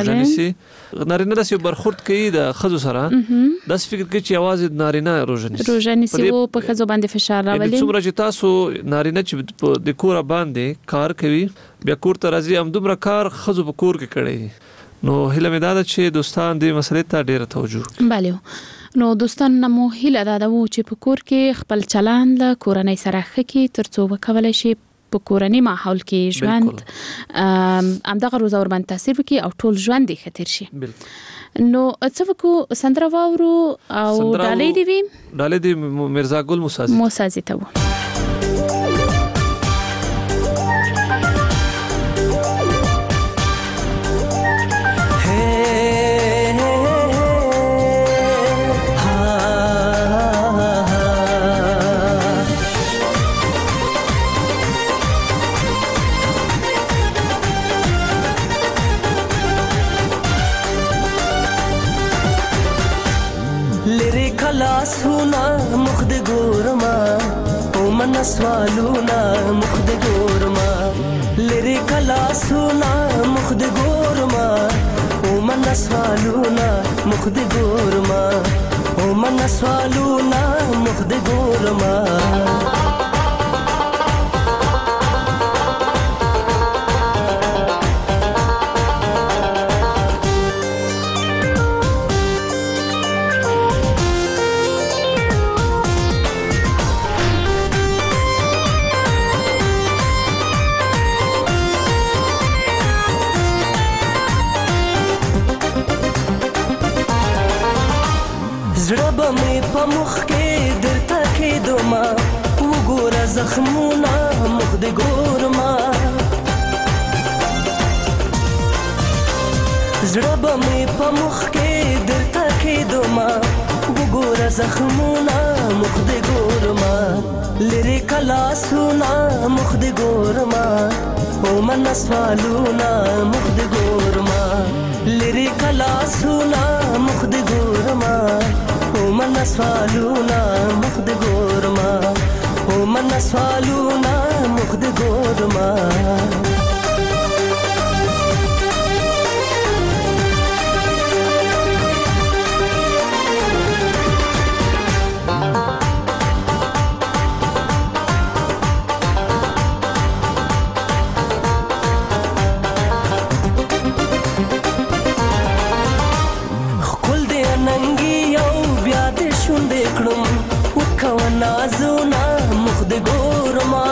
K: نارینه داسې برخورد کوي د خزو سره داس فکر کوي چې आवाज نارینه روزه
L: نسی او په خزو باندې فشار راولي
K: څومره چې تاسو نارینه چې د کور باندې کار کوي بیا کور ته راځي هم دومره کار خزو په کور کې کړي نو هله مې دا چې دوستان دې مسلې ته ډیره توجه.
L: بله نو دوستان نمو هله دا چې په کور کې خپل چلند له کورنۍ سره خکې ترڅو وکولای شي په کورنۍ ماحول کې ژوند همدغه روزه ور باندې تاثیر وکړي او ټول ژوند یې خطر شي. نو څه وکړو سندره واورو او
K: ډالې دی مرزا ګل
L: موسازی ته
N: خلاصونا مخد ګورما او من سوالونا مخد ګورما لری خلاصونا مخد ګورما او من سوالونا مخد ګورما او من سوالونا ګورما زړه مې په مخ کې درته کېدما وګوره زخمونه مخ دې ګورما زړه مې په مخ کې درته کېدما وګوره زخمونه مخ دې ګورما لری کلا سونا مخ دې ګورما او من سوالونه مخ دې ګورما لری کلا سونا مخ دې ګورما من سوالونه مخ د ګورما او من سوالونه مخ د ګورما نازونا مخ د ګورما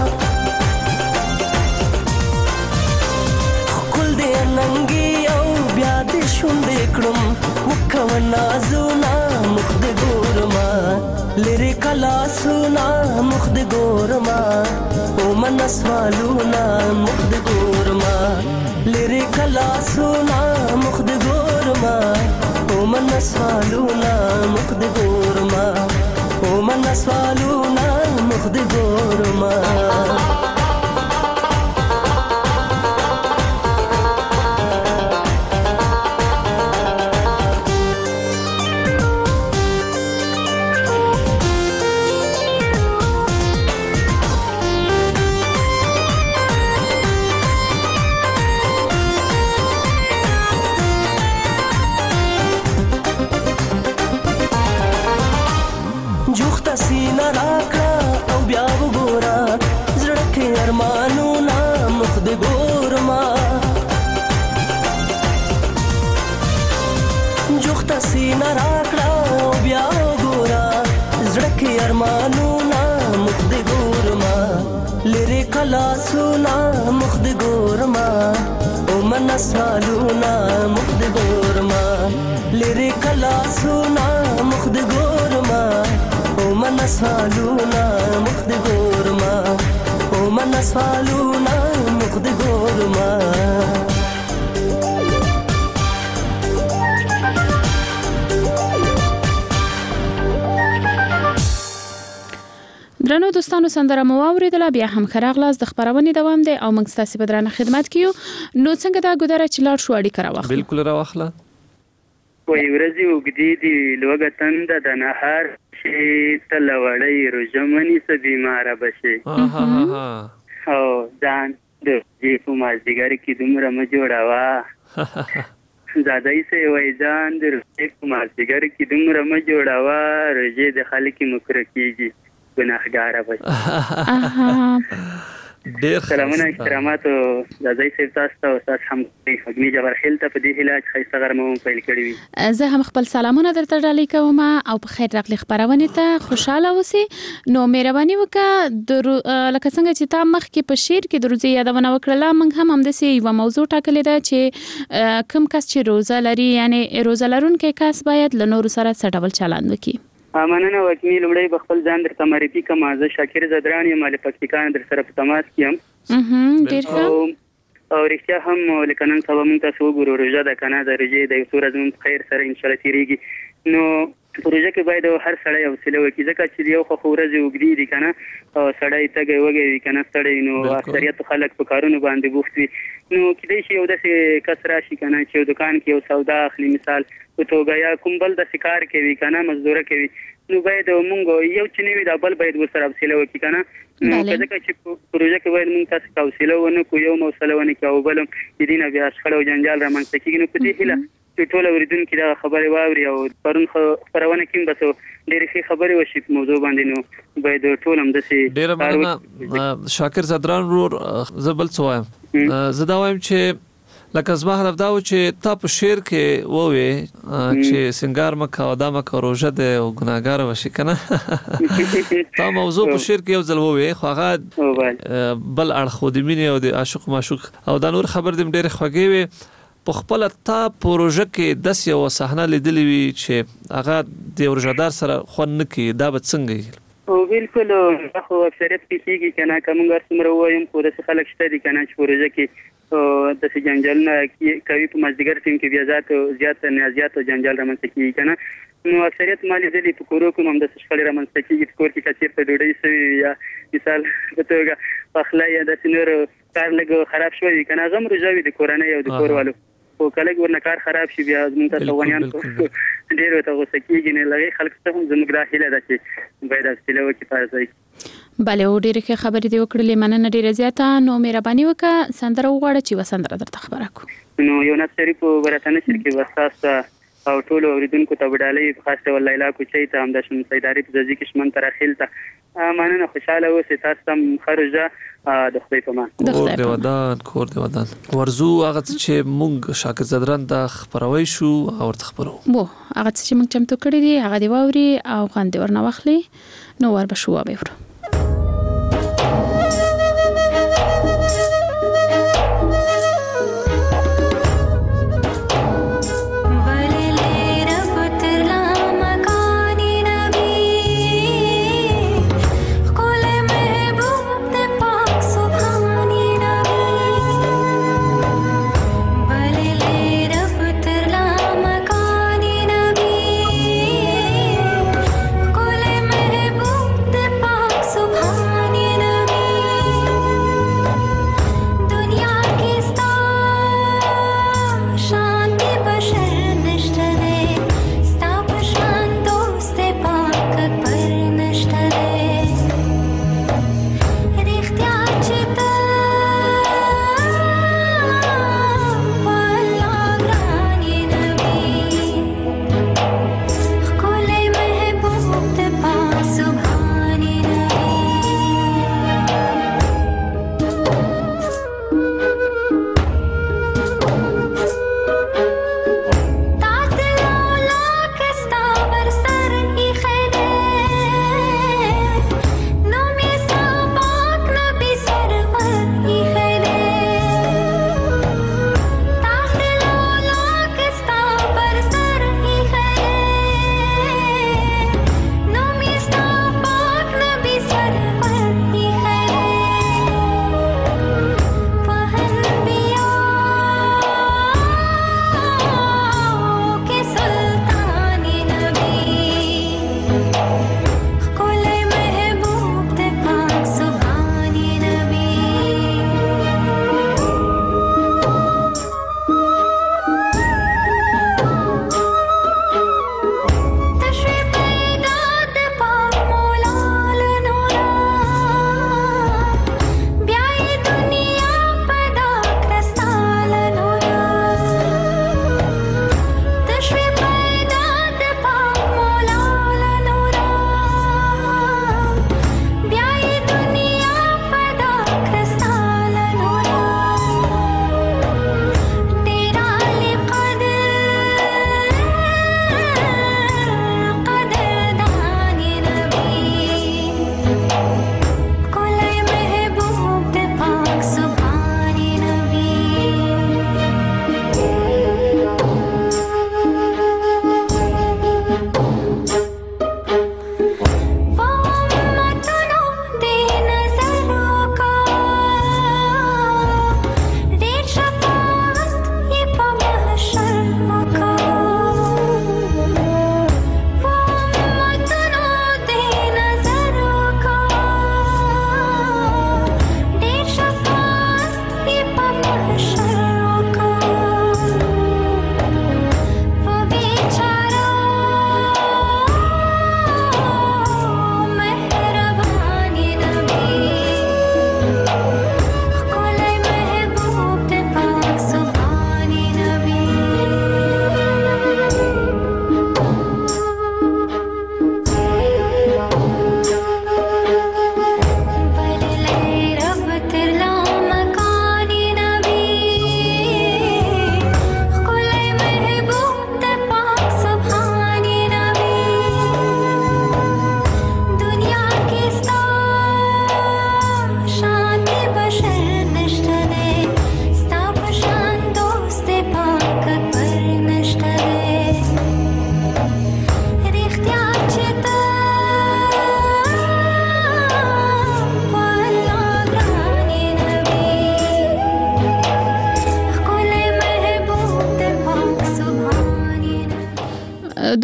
N: خپل دې ننګي او بیا دې شوندې کړم وکو نازونا مخ د ګورما لری کلا سونا مخ د ګورما او من سوالونا مخ د ګورما لری کلا سونا مخ د ګورما او من سوالونا مخ د ګورما او من سوالونا مخ د ګورما سینا راکړه او بیا وګوره زړه کې ارمانونه مخ د ګورما جوخته سینا راکړه او بیا وګوره زړه کې ارمانونه مخ د ګورما لری کلا سونا مخ د ګورما او من سوالونه مخ د ګورما لری کلا سونا مخ د ګورما من سوالونا مخ د ګورما او من سوالونا مخ د ګورما
L: درنو دوستانو سندره مو اوریدله بیا هم خراغلاس د خبرونې دوام دی او موږ ستاسو په درانه خدمت کیو نو څنګه دا ګودره چلار شو اړیکه راوخله
K: بالکل راوخله
O: وای ورځي وګدي دی لوګه تند د نهار شي تلوړی رجمنی س بیمار بشي او ځان د دې په مازیګر کې دومره م جوړاوا زادای سه وای ځان د دې په مازیګر کې دومره م جوړاوا رجې د خلک مکر کیږي ګناهګار بشي
K: ډیر
O: سلامونه احترامات زادای سه تاسو او تاسو هم فګنی جبر خیل ته په دې علاج خیسته غرمو پیل کړی وي
L: زه هم خپل سلامونه درته ډالۍ کوم او په خیر راغلی خبرونه ته خوشاله اوسئ نو مهرباني وکړه لکه څنګه چې تا مخ کې په شعر کې د روزي یادونه وکړه موږ هم همداسې یو موضوع ټاکلې ده چې کوم کس چې روزه لري یعنی روزه لرونکي کس باید له نورو سره څه ډول چلند وکړي
O: مننه وکیل لومړی بخپل ځان درته معرفي کوم زه شاکر زدران یم مال پکتیکان در سره په تماس کیم
L: ډیر ښه
O: او رښتیا هم لکه نن سبا موږ تاسو وګورو روژه د کنه د روژې د یو څو ورځې خیر سره ان شاء الله تیریږي نو پروژه کې باید هر سړی حوصله وکړي ځکه چې یو خو ورځې وګړي دي کنه او سړی تګي وګي کنه سړی نو اکثریت خلک په کارونو باندې بوخت وي نو کله چې یو د کسره شي کنه چې دکان کې یو سودا اخلي مثال او توګه یا کوم بل د شکار کوي کنه مزدوره کوي نو باید موږ یو چې نوی د بل باید ورسره حوصله وکړي کنه نو ځکه چې پروژه کې باید موږ تاسو حوصله ونه کو یو موصله ونه کو بل دینه بیا شخړه او جنجال را منځ کېږي نو په دې هله چې ټول اوریدونکو دا خبره واوري او پرون خبرونه کې بس ډېرې ښه خبرې وشي په موضوع باندې نو باید ټول هم داسې
K: ډېره مننه شاکر زدران ورور زبل څه وایم زه دا وایم چې لکه زما هدف دا و چې تا په شعر کې ووې چې سنگار مکه او دا مکه روژه ده او ګناهګار وشي کنه تا موضوع په شعر کې یو ځل ووې خو هغه بل اړخ د مینې او د عاشق معشوق او دا نور خبر دې ډېرې خوږې وې په خپل تا پروژه کې داس یو صحنه لیدلې وي چې هغه د روژهدار سره خوند نه کوي دا به څنګه
O: او بالکل خو اکثریت کېږي کنه کومګر څومره وایم خو د خلک شته دي کنه چې پروژه کې د جنجالونه کوي په مازدیګر ټیم کې بیا زیات نیازیات او جنجال رامنځته کیږي کنه نو اکثریت مالي دلی په کورو کوم د شخړې رامنځته کیږي کور کې کچیر په ډوډۍ سوي یا مثال په توګه پخلی یا د سینور کار لګ خراب شوی کنه غم رجاوي د کورنۍ او د کوروالو او کله ورنه کار خراب شي بیا زموږ ته ځوانان ډېر ته غوسه کیږي نه لګي خلک ته هم زموږ راهله ده چې باید استلو کې پاتې
L: بله او ډېرې ښه خبرې دې وکړلې مننه ډېره زیاته نو مهرباني وکړه سندره وغواړه چې وسندره درته خبره کړو
O: نو یو نصری په ورته نشر کې وساسه او ټول اوریدونکو ته وډالې په خاصه ول لیلا کوچي ته هم د شمن سیداری په ځای کې شمن تر اخیل ته مننه خوشاله اوسې تاسو هم خرجه د خپل په مان
K: کور دی ودان ورزو هغه چې مونږ شاکر زدران د خبروي شو او ورته خبرو
L: وو هغه چې مونږ چمتو کړی دی هغه دی واوري او غند ورنه واخلي نو ور به شو به ورو
P: Pax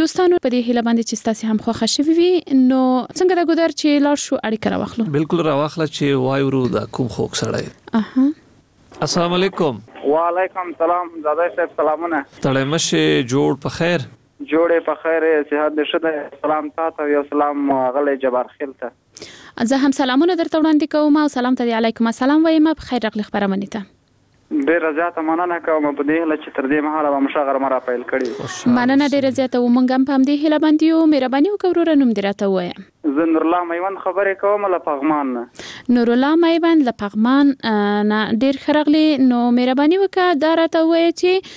L: دوستانو په دې هیله باندې چې تاسو هم خوښ شوي وي نو څنګه دا ګذر چې لاړ شو اړیکه راوخلو
K: بالکل راوخله چې وایورو د کوم خوک سړی السلام علیکم
P: وعلیکم السلام زاده صاحب سلامونه
K: تړې مشه جوړ په خیر
P: جوړې په خیر صحت دې شه سلام تاسو یو سلام غلې جبار خیل ته
L: زه هم سلامونه درته وړاندې کوم او سلام ته علیکم السلام وایم په خیر راغلی خبرونه ته
P: ډیر زیاته مننه کوم په دې هله چې تر دې مهاله به مشاغر مرا پیل کړي
L: مننه ډیر زیاته ومنګم په دې هله باندې یو مهرباني وکړو نوم دراته وایم
P: زه نور الله میوند خبرې کوم له پغمان
L: نور الله میوند له پغمان نه ډیر خرغلی نو مهرباني وکړه دا راته وایي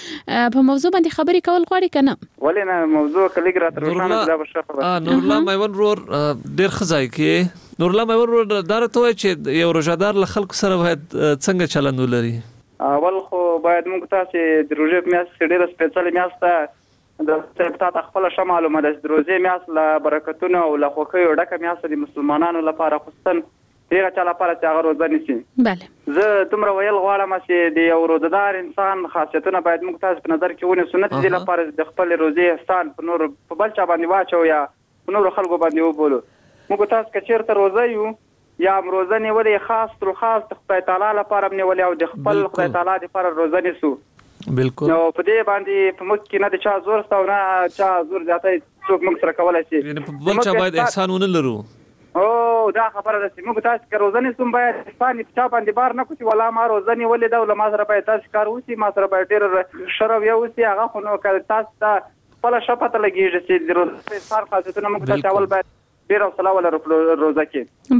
L: چې په موضوع باندې خبرې کول غواړي کنه
P: ولې نه موضوع کلیګ راته روښانه دا به خبره
K: نور الله میوند ور ډیر خزای کې نور الله میوند ور دا راته وایي چې یو روزادار له خلکو سره باید څنګه چلند ولري
P: اول خو باید موږ تاسو د روزې په میاشت ډېر سپیشل میاشت د تاسو خپل شمالو د روزې میاشت له برکتونو او له خوښیو ډکه میاشت د مسلمانانو لپاره خصوصا ډېر چا لپاره چې هغه روزه نیسي
L: بله
P: زه دومره ویل غواړم چې د یو روزدار انسان خاصیتونه باید موږ تاسو په نظر کې ونیسو نه چې لپاره د خپل روزې احسان په نور په بل چا باندې واچو یا په نور خلکو باندې وبولو موږ تاسو که چیرته روزه یو یا روزه نیولې خاص تر خاص د خدای تعالی لپاره نیولې او د خپل خدای تعالی لپاره روزه نیسو
K: بالکل
P: نو په دې باندې په موږ کې نه د چا زور ستو نه چا زور زیاتای څوک موږ سره کولای شي
K: یعنی په بل چا باید احسان ونه لرو
P: او دا خبره ده چې موږ تاسو که روزه نیسو باید احسان په چا باندې بار نه کوي ولا ما روزه نیولې دا ولا ما سره باید تاسو کار وسی ما سره باید ډېر شرف یو وسی هغه خو نو که تاسو ته خپل شپته لګیږي چې د روزه سار خاصیتونه موږ تاسو اول باید ډیر حوصله ولرو روزه کې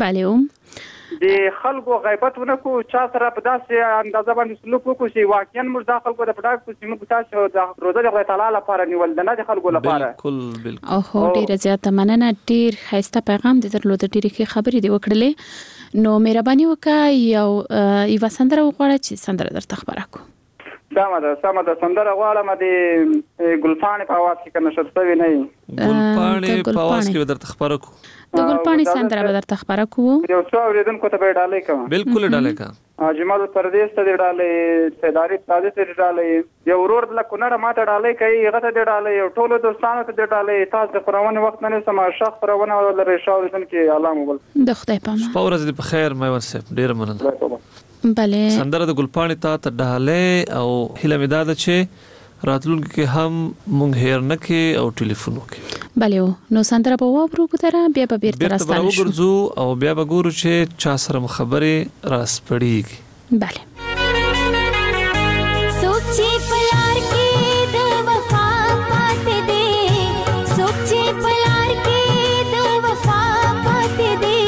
L: بله
P: د خلکو غیبت ونکو چا سره په داسې اندازه باندې سلوک وکړو چې واقعا موږ د خلکو د پټاک کو چې موږ تاسو د روزه د خدای تعالی لپاره نیول نه د خلکو لپاره
K: بالکل
L: اوه ډیر زیاته مننه ډیر خسته پیغام د درلود ډیره کې خبرې دی وکړلې نو مهرباني وکړه یو سندره وغواړه چې سندره درته خبره کو
P: سمه ده سندره غواړم د ګلپاڼې په आवाज کې کنه شرطوي نه
K: ګلپاڼې په आवाज کې درته خبره کو
L: د ګلپاڼې سندره به درته خبره کو
P: یو څو اوریدونکو ته به ډالې کوم
K: بالکل ډالې کا
P: جمال پردیس ته ډالې سیداری تازه ته ډالې یو ورور د کونړه ماته ډالې کوي هغه ته ډالې یو ټولو دوستانو ته ډالې تاسو د قرآن وخت نه سم شخص قرآن ولر شاوردن کې اعلان وبل
L: د خدای پامه
K: پاورز دې په خیر مې ورسې ډیر مننه
L: بله
K: سندره د ګلپاڼې ته ډالې او هیله مې دا ده چې راتلونکي کې هم مونږ هیر نه کې او ټلیفون وکړي
L: بله نو سندره په وابرو بتره بیا به بیرته راستانه شو
K: وګرځو او بیا به ګورو چې چا سره خبرې راسپړيږي
L: بله
Q: سوچي پلار کې د وفا پاتې دي سوچي پلار کې د وفا پاتې دي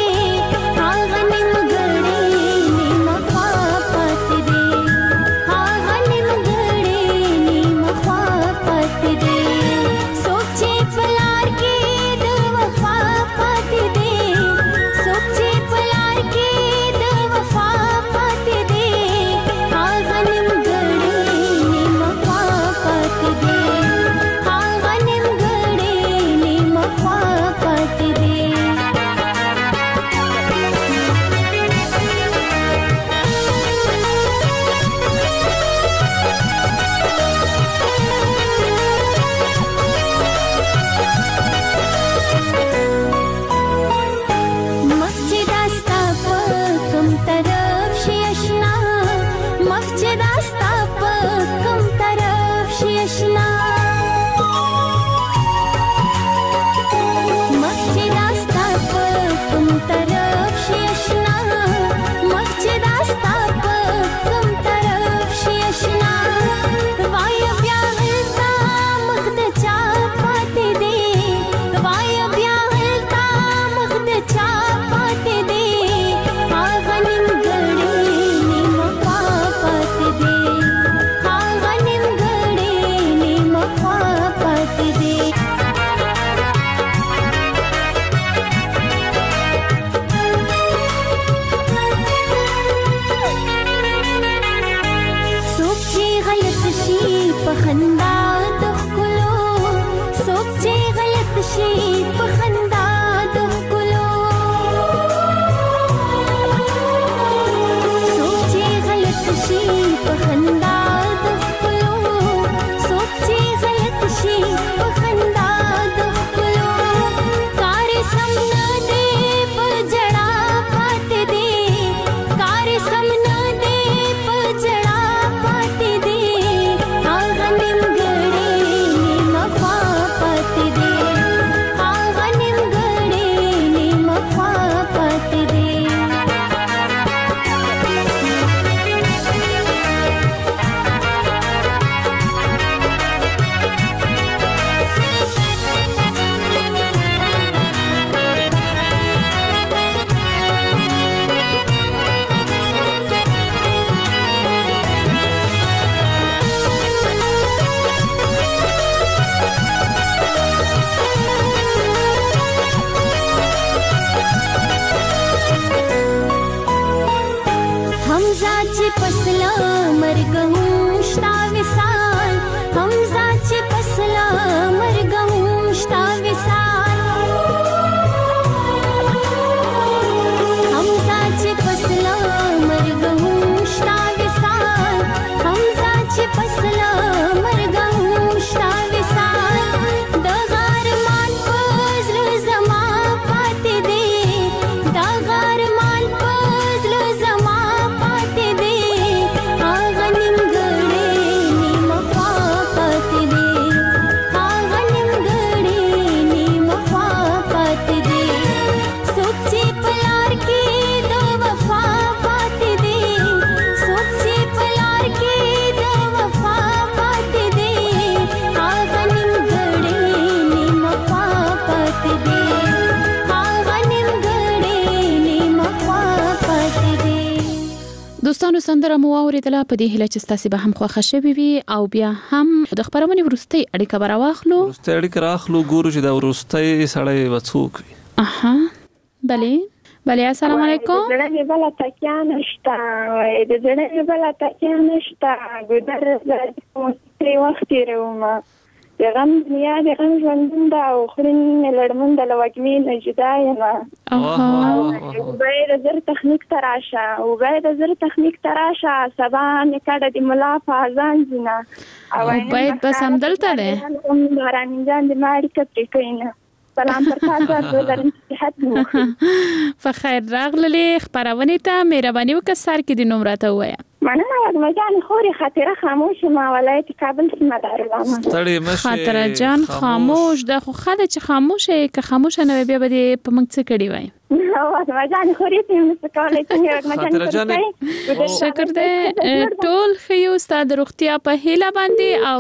Q: پسلا مرګ شتا وصال همزه چې پسلا مرګ شتا وصال همزه چې پسلا مرګ شتا وصال همزه چې پسلا مرګ شتا وصال د غارمان پزل زما پاتې دی د غارمان پزل زما پاتې دی هغه نیمګړی نیمه خوا پاتې دی هغه نیمګړی نیمه خوا پاتې دی څوک چې په لار کې د وفا پاتې دی څوک چې په لار کې د وفا پاتې دی هغه نیمګړی نیمه خوا پاتې دی هغه نیمګړی نیمه خوا پاتې دی.
L: دوستانو سندره مو اوریدله په دې هیله چې تاسو به هم خوښ شوي وي او بیا هم د خبرونې ورستۍ اړیکه براواخلو
K: ورستۍ اړیکه راخلو ګورو چې دا ورستۍ سړی وڅوک وي.
L: اها بله السلام علیکم.
R: د زړه بل تکیا نشته د زړه بل تکیا نشته ګودر زړه وخت روما د غم دنیا د غم ژوندون دا او خورین لړمون د لوګمې نه جدا یم او باید زر تخنیک تراشه او باید زر تخنیک تراشه سبا نکړه د ملا فازان زینا
L: او باید بس هم دلته ده
R: رانجان د ماړي کتې کینه سلام پر تاسو درن صحت مو
L: په خیر راغلې خبرونه ته مهرباني وکړه سر کې د نمبر ته وایا
R: مننه وایم جان خوري خاطره خاموش ما ولایت کابل سیمه دارالعلوم
K: ستړي مشه
L: خاطره جان خاموش د خو خاله چې خاموشه که خاموشه نه بیا به په موږ څه کړی وای
R: ما جان خوري په مسکاله څنګه ما جان
L: شکر دې ټول خيو ستاسو د روغتیا په هیله باندې او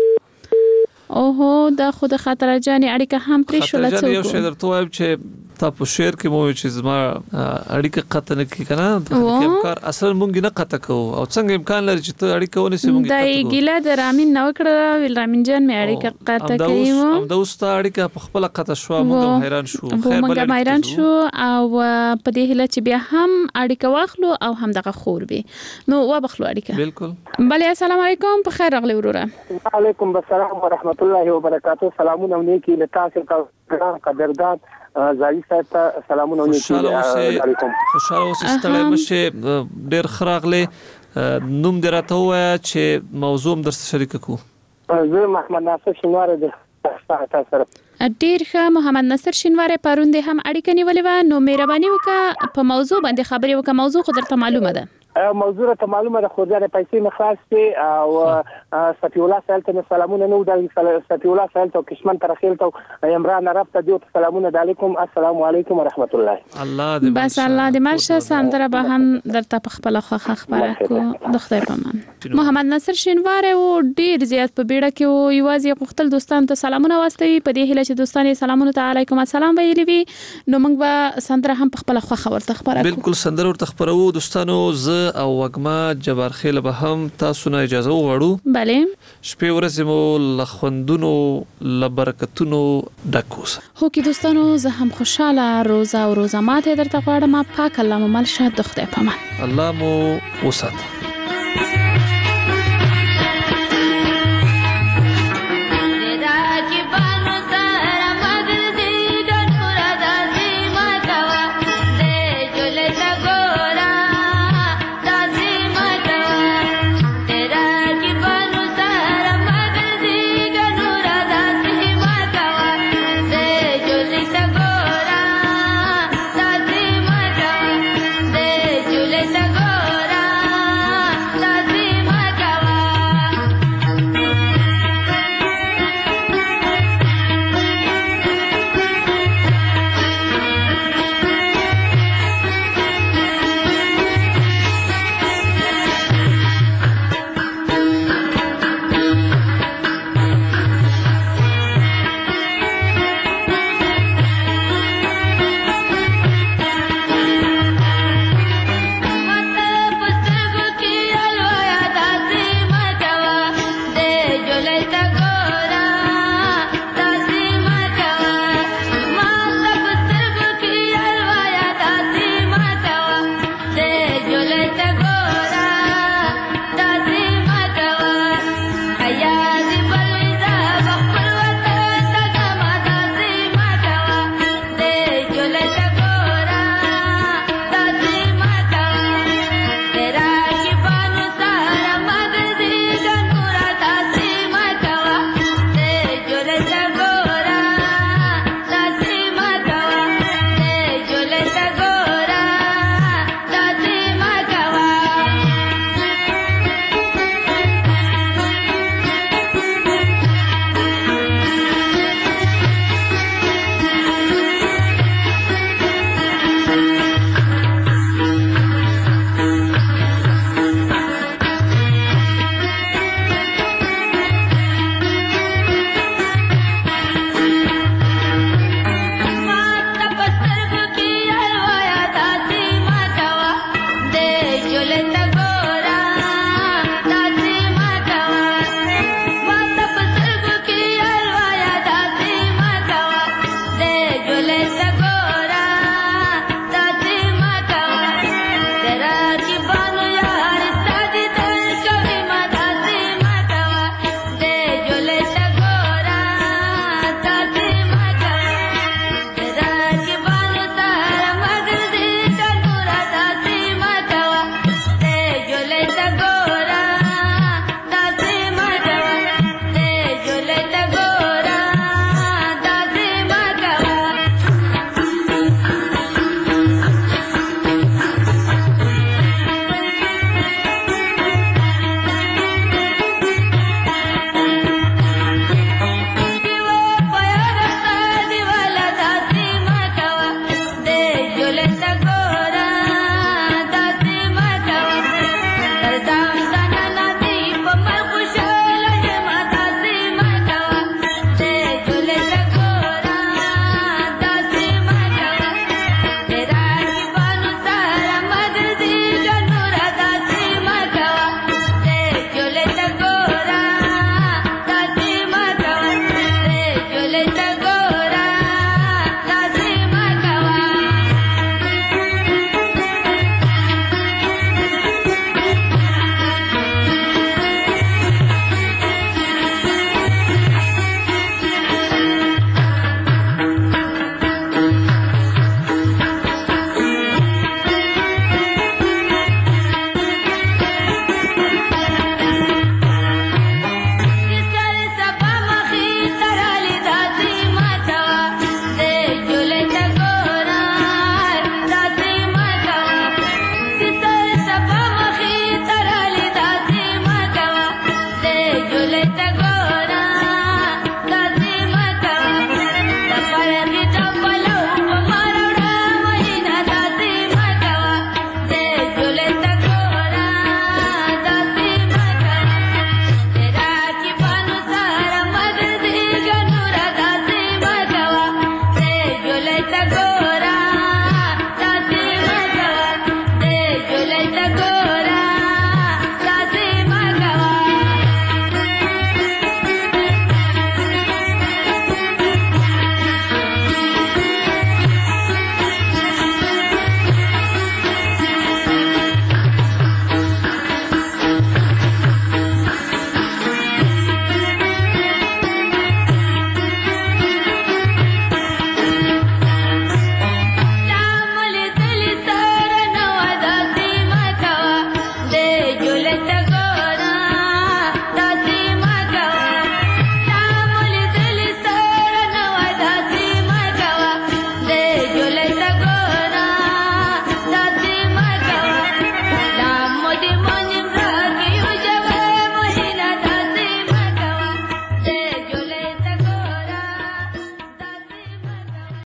L: اوهو دا خود خاطر جانې اړیکه هم پرې شو لڅو
K: خاطر یو شی درته وایم چې تاسو شیر کې مو چې زما اړیکه قطع نه کی کنه د امکان اصل مونږ نه قطع کوو او څنګه امکان لري چې ته اړیکه ونیسې مونږ
L: دا ګیله د رامین نو کړه ویل رامین جان مې اړیکه قطع کړو
K: هم دا اوس اړیکه په خپل قطع شو مونږ حیران شو
L: خیر بل حیران شو او په دې هله چې بیا هم اړیکه واخلو او هم دغه خور به نو وبخلو اړیکه
K: بالکل
L: بله السلام علیکم په خیر راغلی وروره
C: وعلیکم السلام ورحمت الله وبرکاته سلامونه نیکی لتاسو ګران قدردان زاری صاحب ته سلامونه نیکی علیکم
K: خوشاله اوسئ ستړي مشه ډیر خراغله نوم دراته وای چې موضوع در شریک کو
C: زه محمد ناصر شینواره د تاسو
L: ډیر ښه محمد ناصر شینواره پروند هم اړیکه نیولې و نو مهرباني وکړه په موضوع باندې خبرې وکړه موضوع خو درته معلومه ده
C: موضوع ته معلومه ده خو دا پیسې مخاص دي او صفی الله سالته سلامونه نو د صفی الله سالته کشمن ترخیل ته عمران عرب ته دیو سلامونه علیکم السلام علیکم ورحمت الله
K: الله دې
L: بس الله دې ماشه سندره به هم درته په خپل خبره کو د خدای په امان محمد ناصر شینواره و ډیر زیات په بیړه کې و یوازې خپل دوستانو ته سلامونه واستوي په دې هله چې دوستانه سلامونه علیکم السلام ویلي وي نو موږ به سندره هم په خپل خبره خبره
K: بالکل سندره ورته خبرو دوستانو ز او وګما جبار خیل به هم تاسو نه اجازه وغواړو
L: bale
K: شپې ورځې مو لخوندونو لبرکتونو ډکوس
L: هو کې دوستانو زه هم خوشاله روزه او روزه ماته درته غواړم پاک الله مو مل شه د خدای په امان
K: الله مو وسات